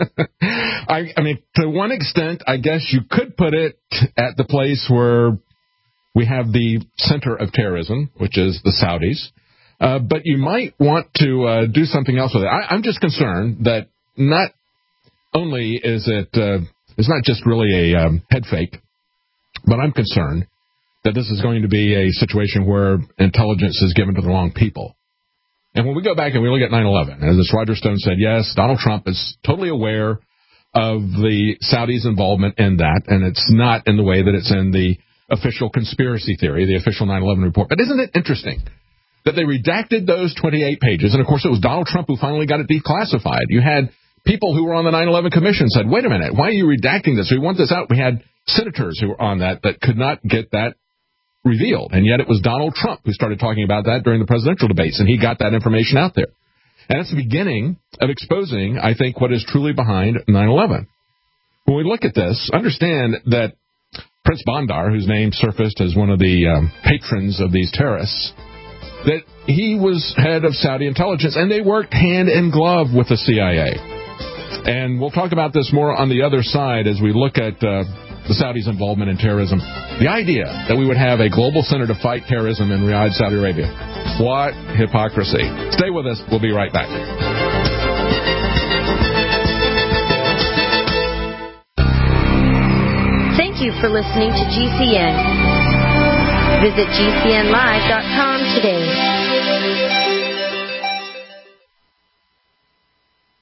I, I mean, to one extent, I guess you could put it at the place where we have the center of terrorism, which is the Saudis. Uh, but you might want to uh, do something else with it. I, I'm just concerned that not only is it, uh, it's not just really a um, head fake, but I'm concerned that this is going to be a situation where intelligence is given to the wrong people. And when we go back and we look at nine eleven, as Roger Stone said, yes, Donald Trump is totally aware of the Saudis' involvement in that, and it's not in the way that it's in the official conspiracy theory, the official nine eleven report. But isn't it interesting that they redacted those twenty-eight pages, and, of course, it was Donald Trump who finally got it declassified. You had people who were on the nine eleven commission said, wait a minute, why are you redacting this? We want this out. We had senators who were on that that could not get that revealed, and yet it was Donald Trump who started talking about that during the presidential debates, and he got that information out there. And it's the beginning of exposing, I think, what is truly behind nine eleven. When we look at this, understand that Prince Bandar, whose name surfaced as one of the um, patrons of these terrorists, that he was head of Saudi intelligence, and they worked hand in glove with the C I A. And we'll talk about this more on the other side as we look at uh, the Saudis' involvement in terrorism. The idea that we would have a global center to fight terrorism in Riyadh, Saudi Arabia. What hypocrisy. Stay with us. We'll be right back. Thank you for listening to G C N. Visit G C N live dot com today.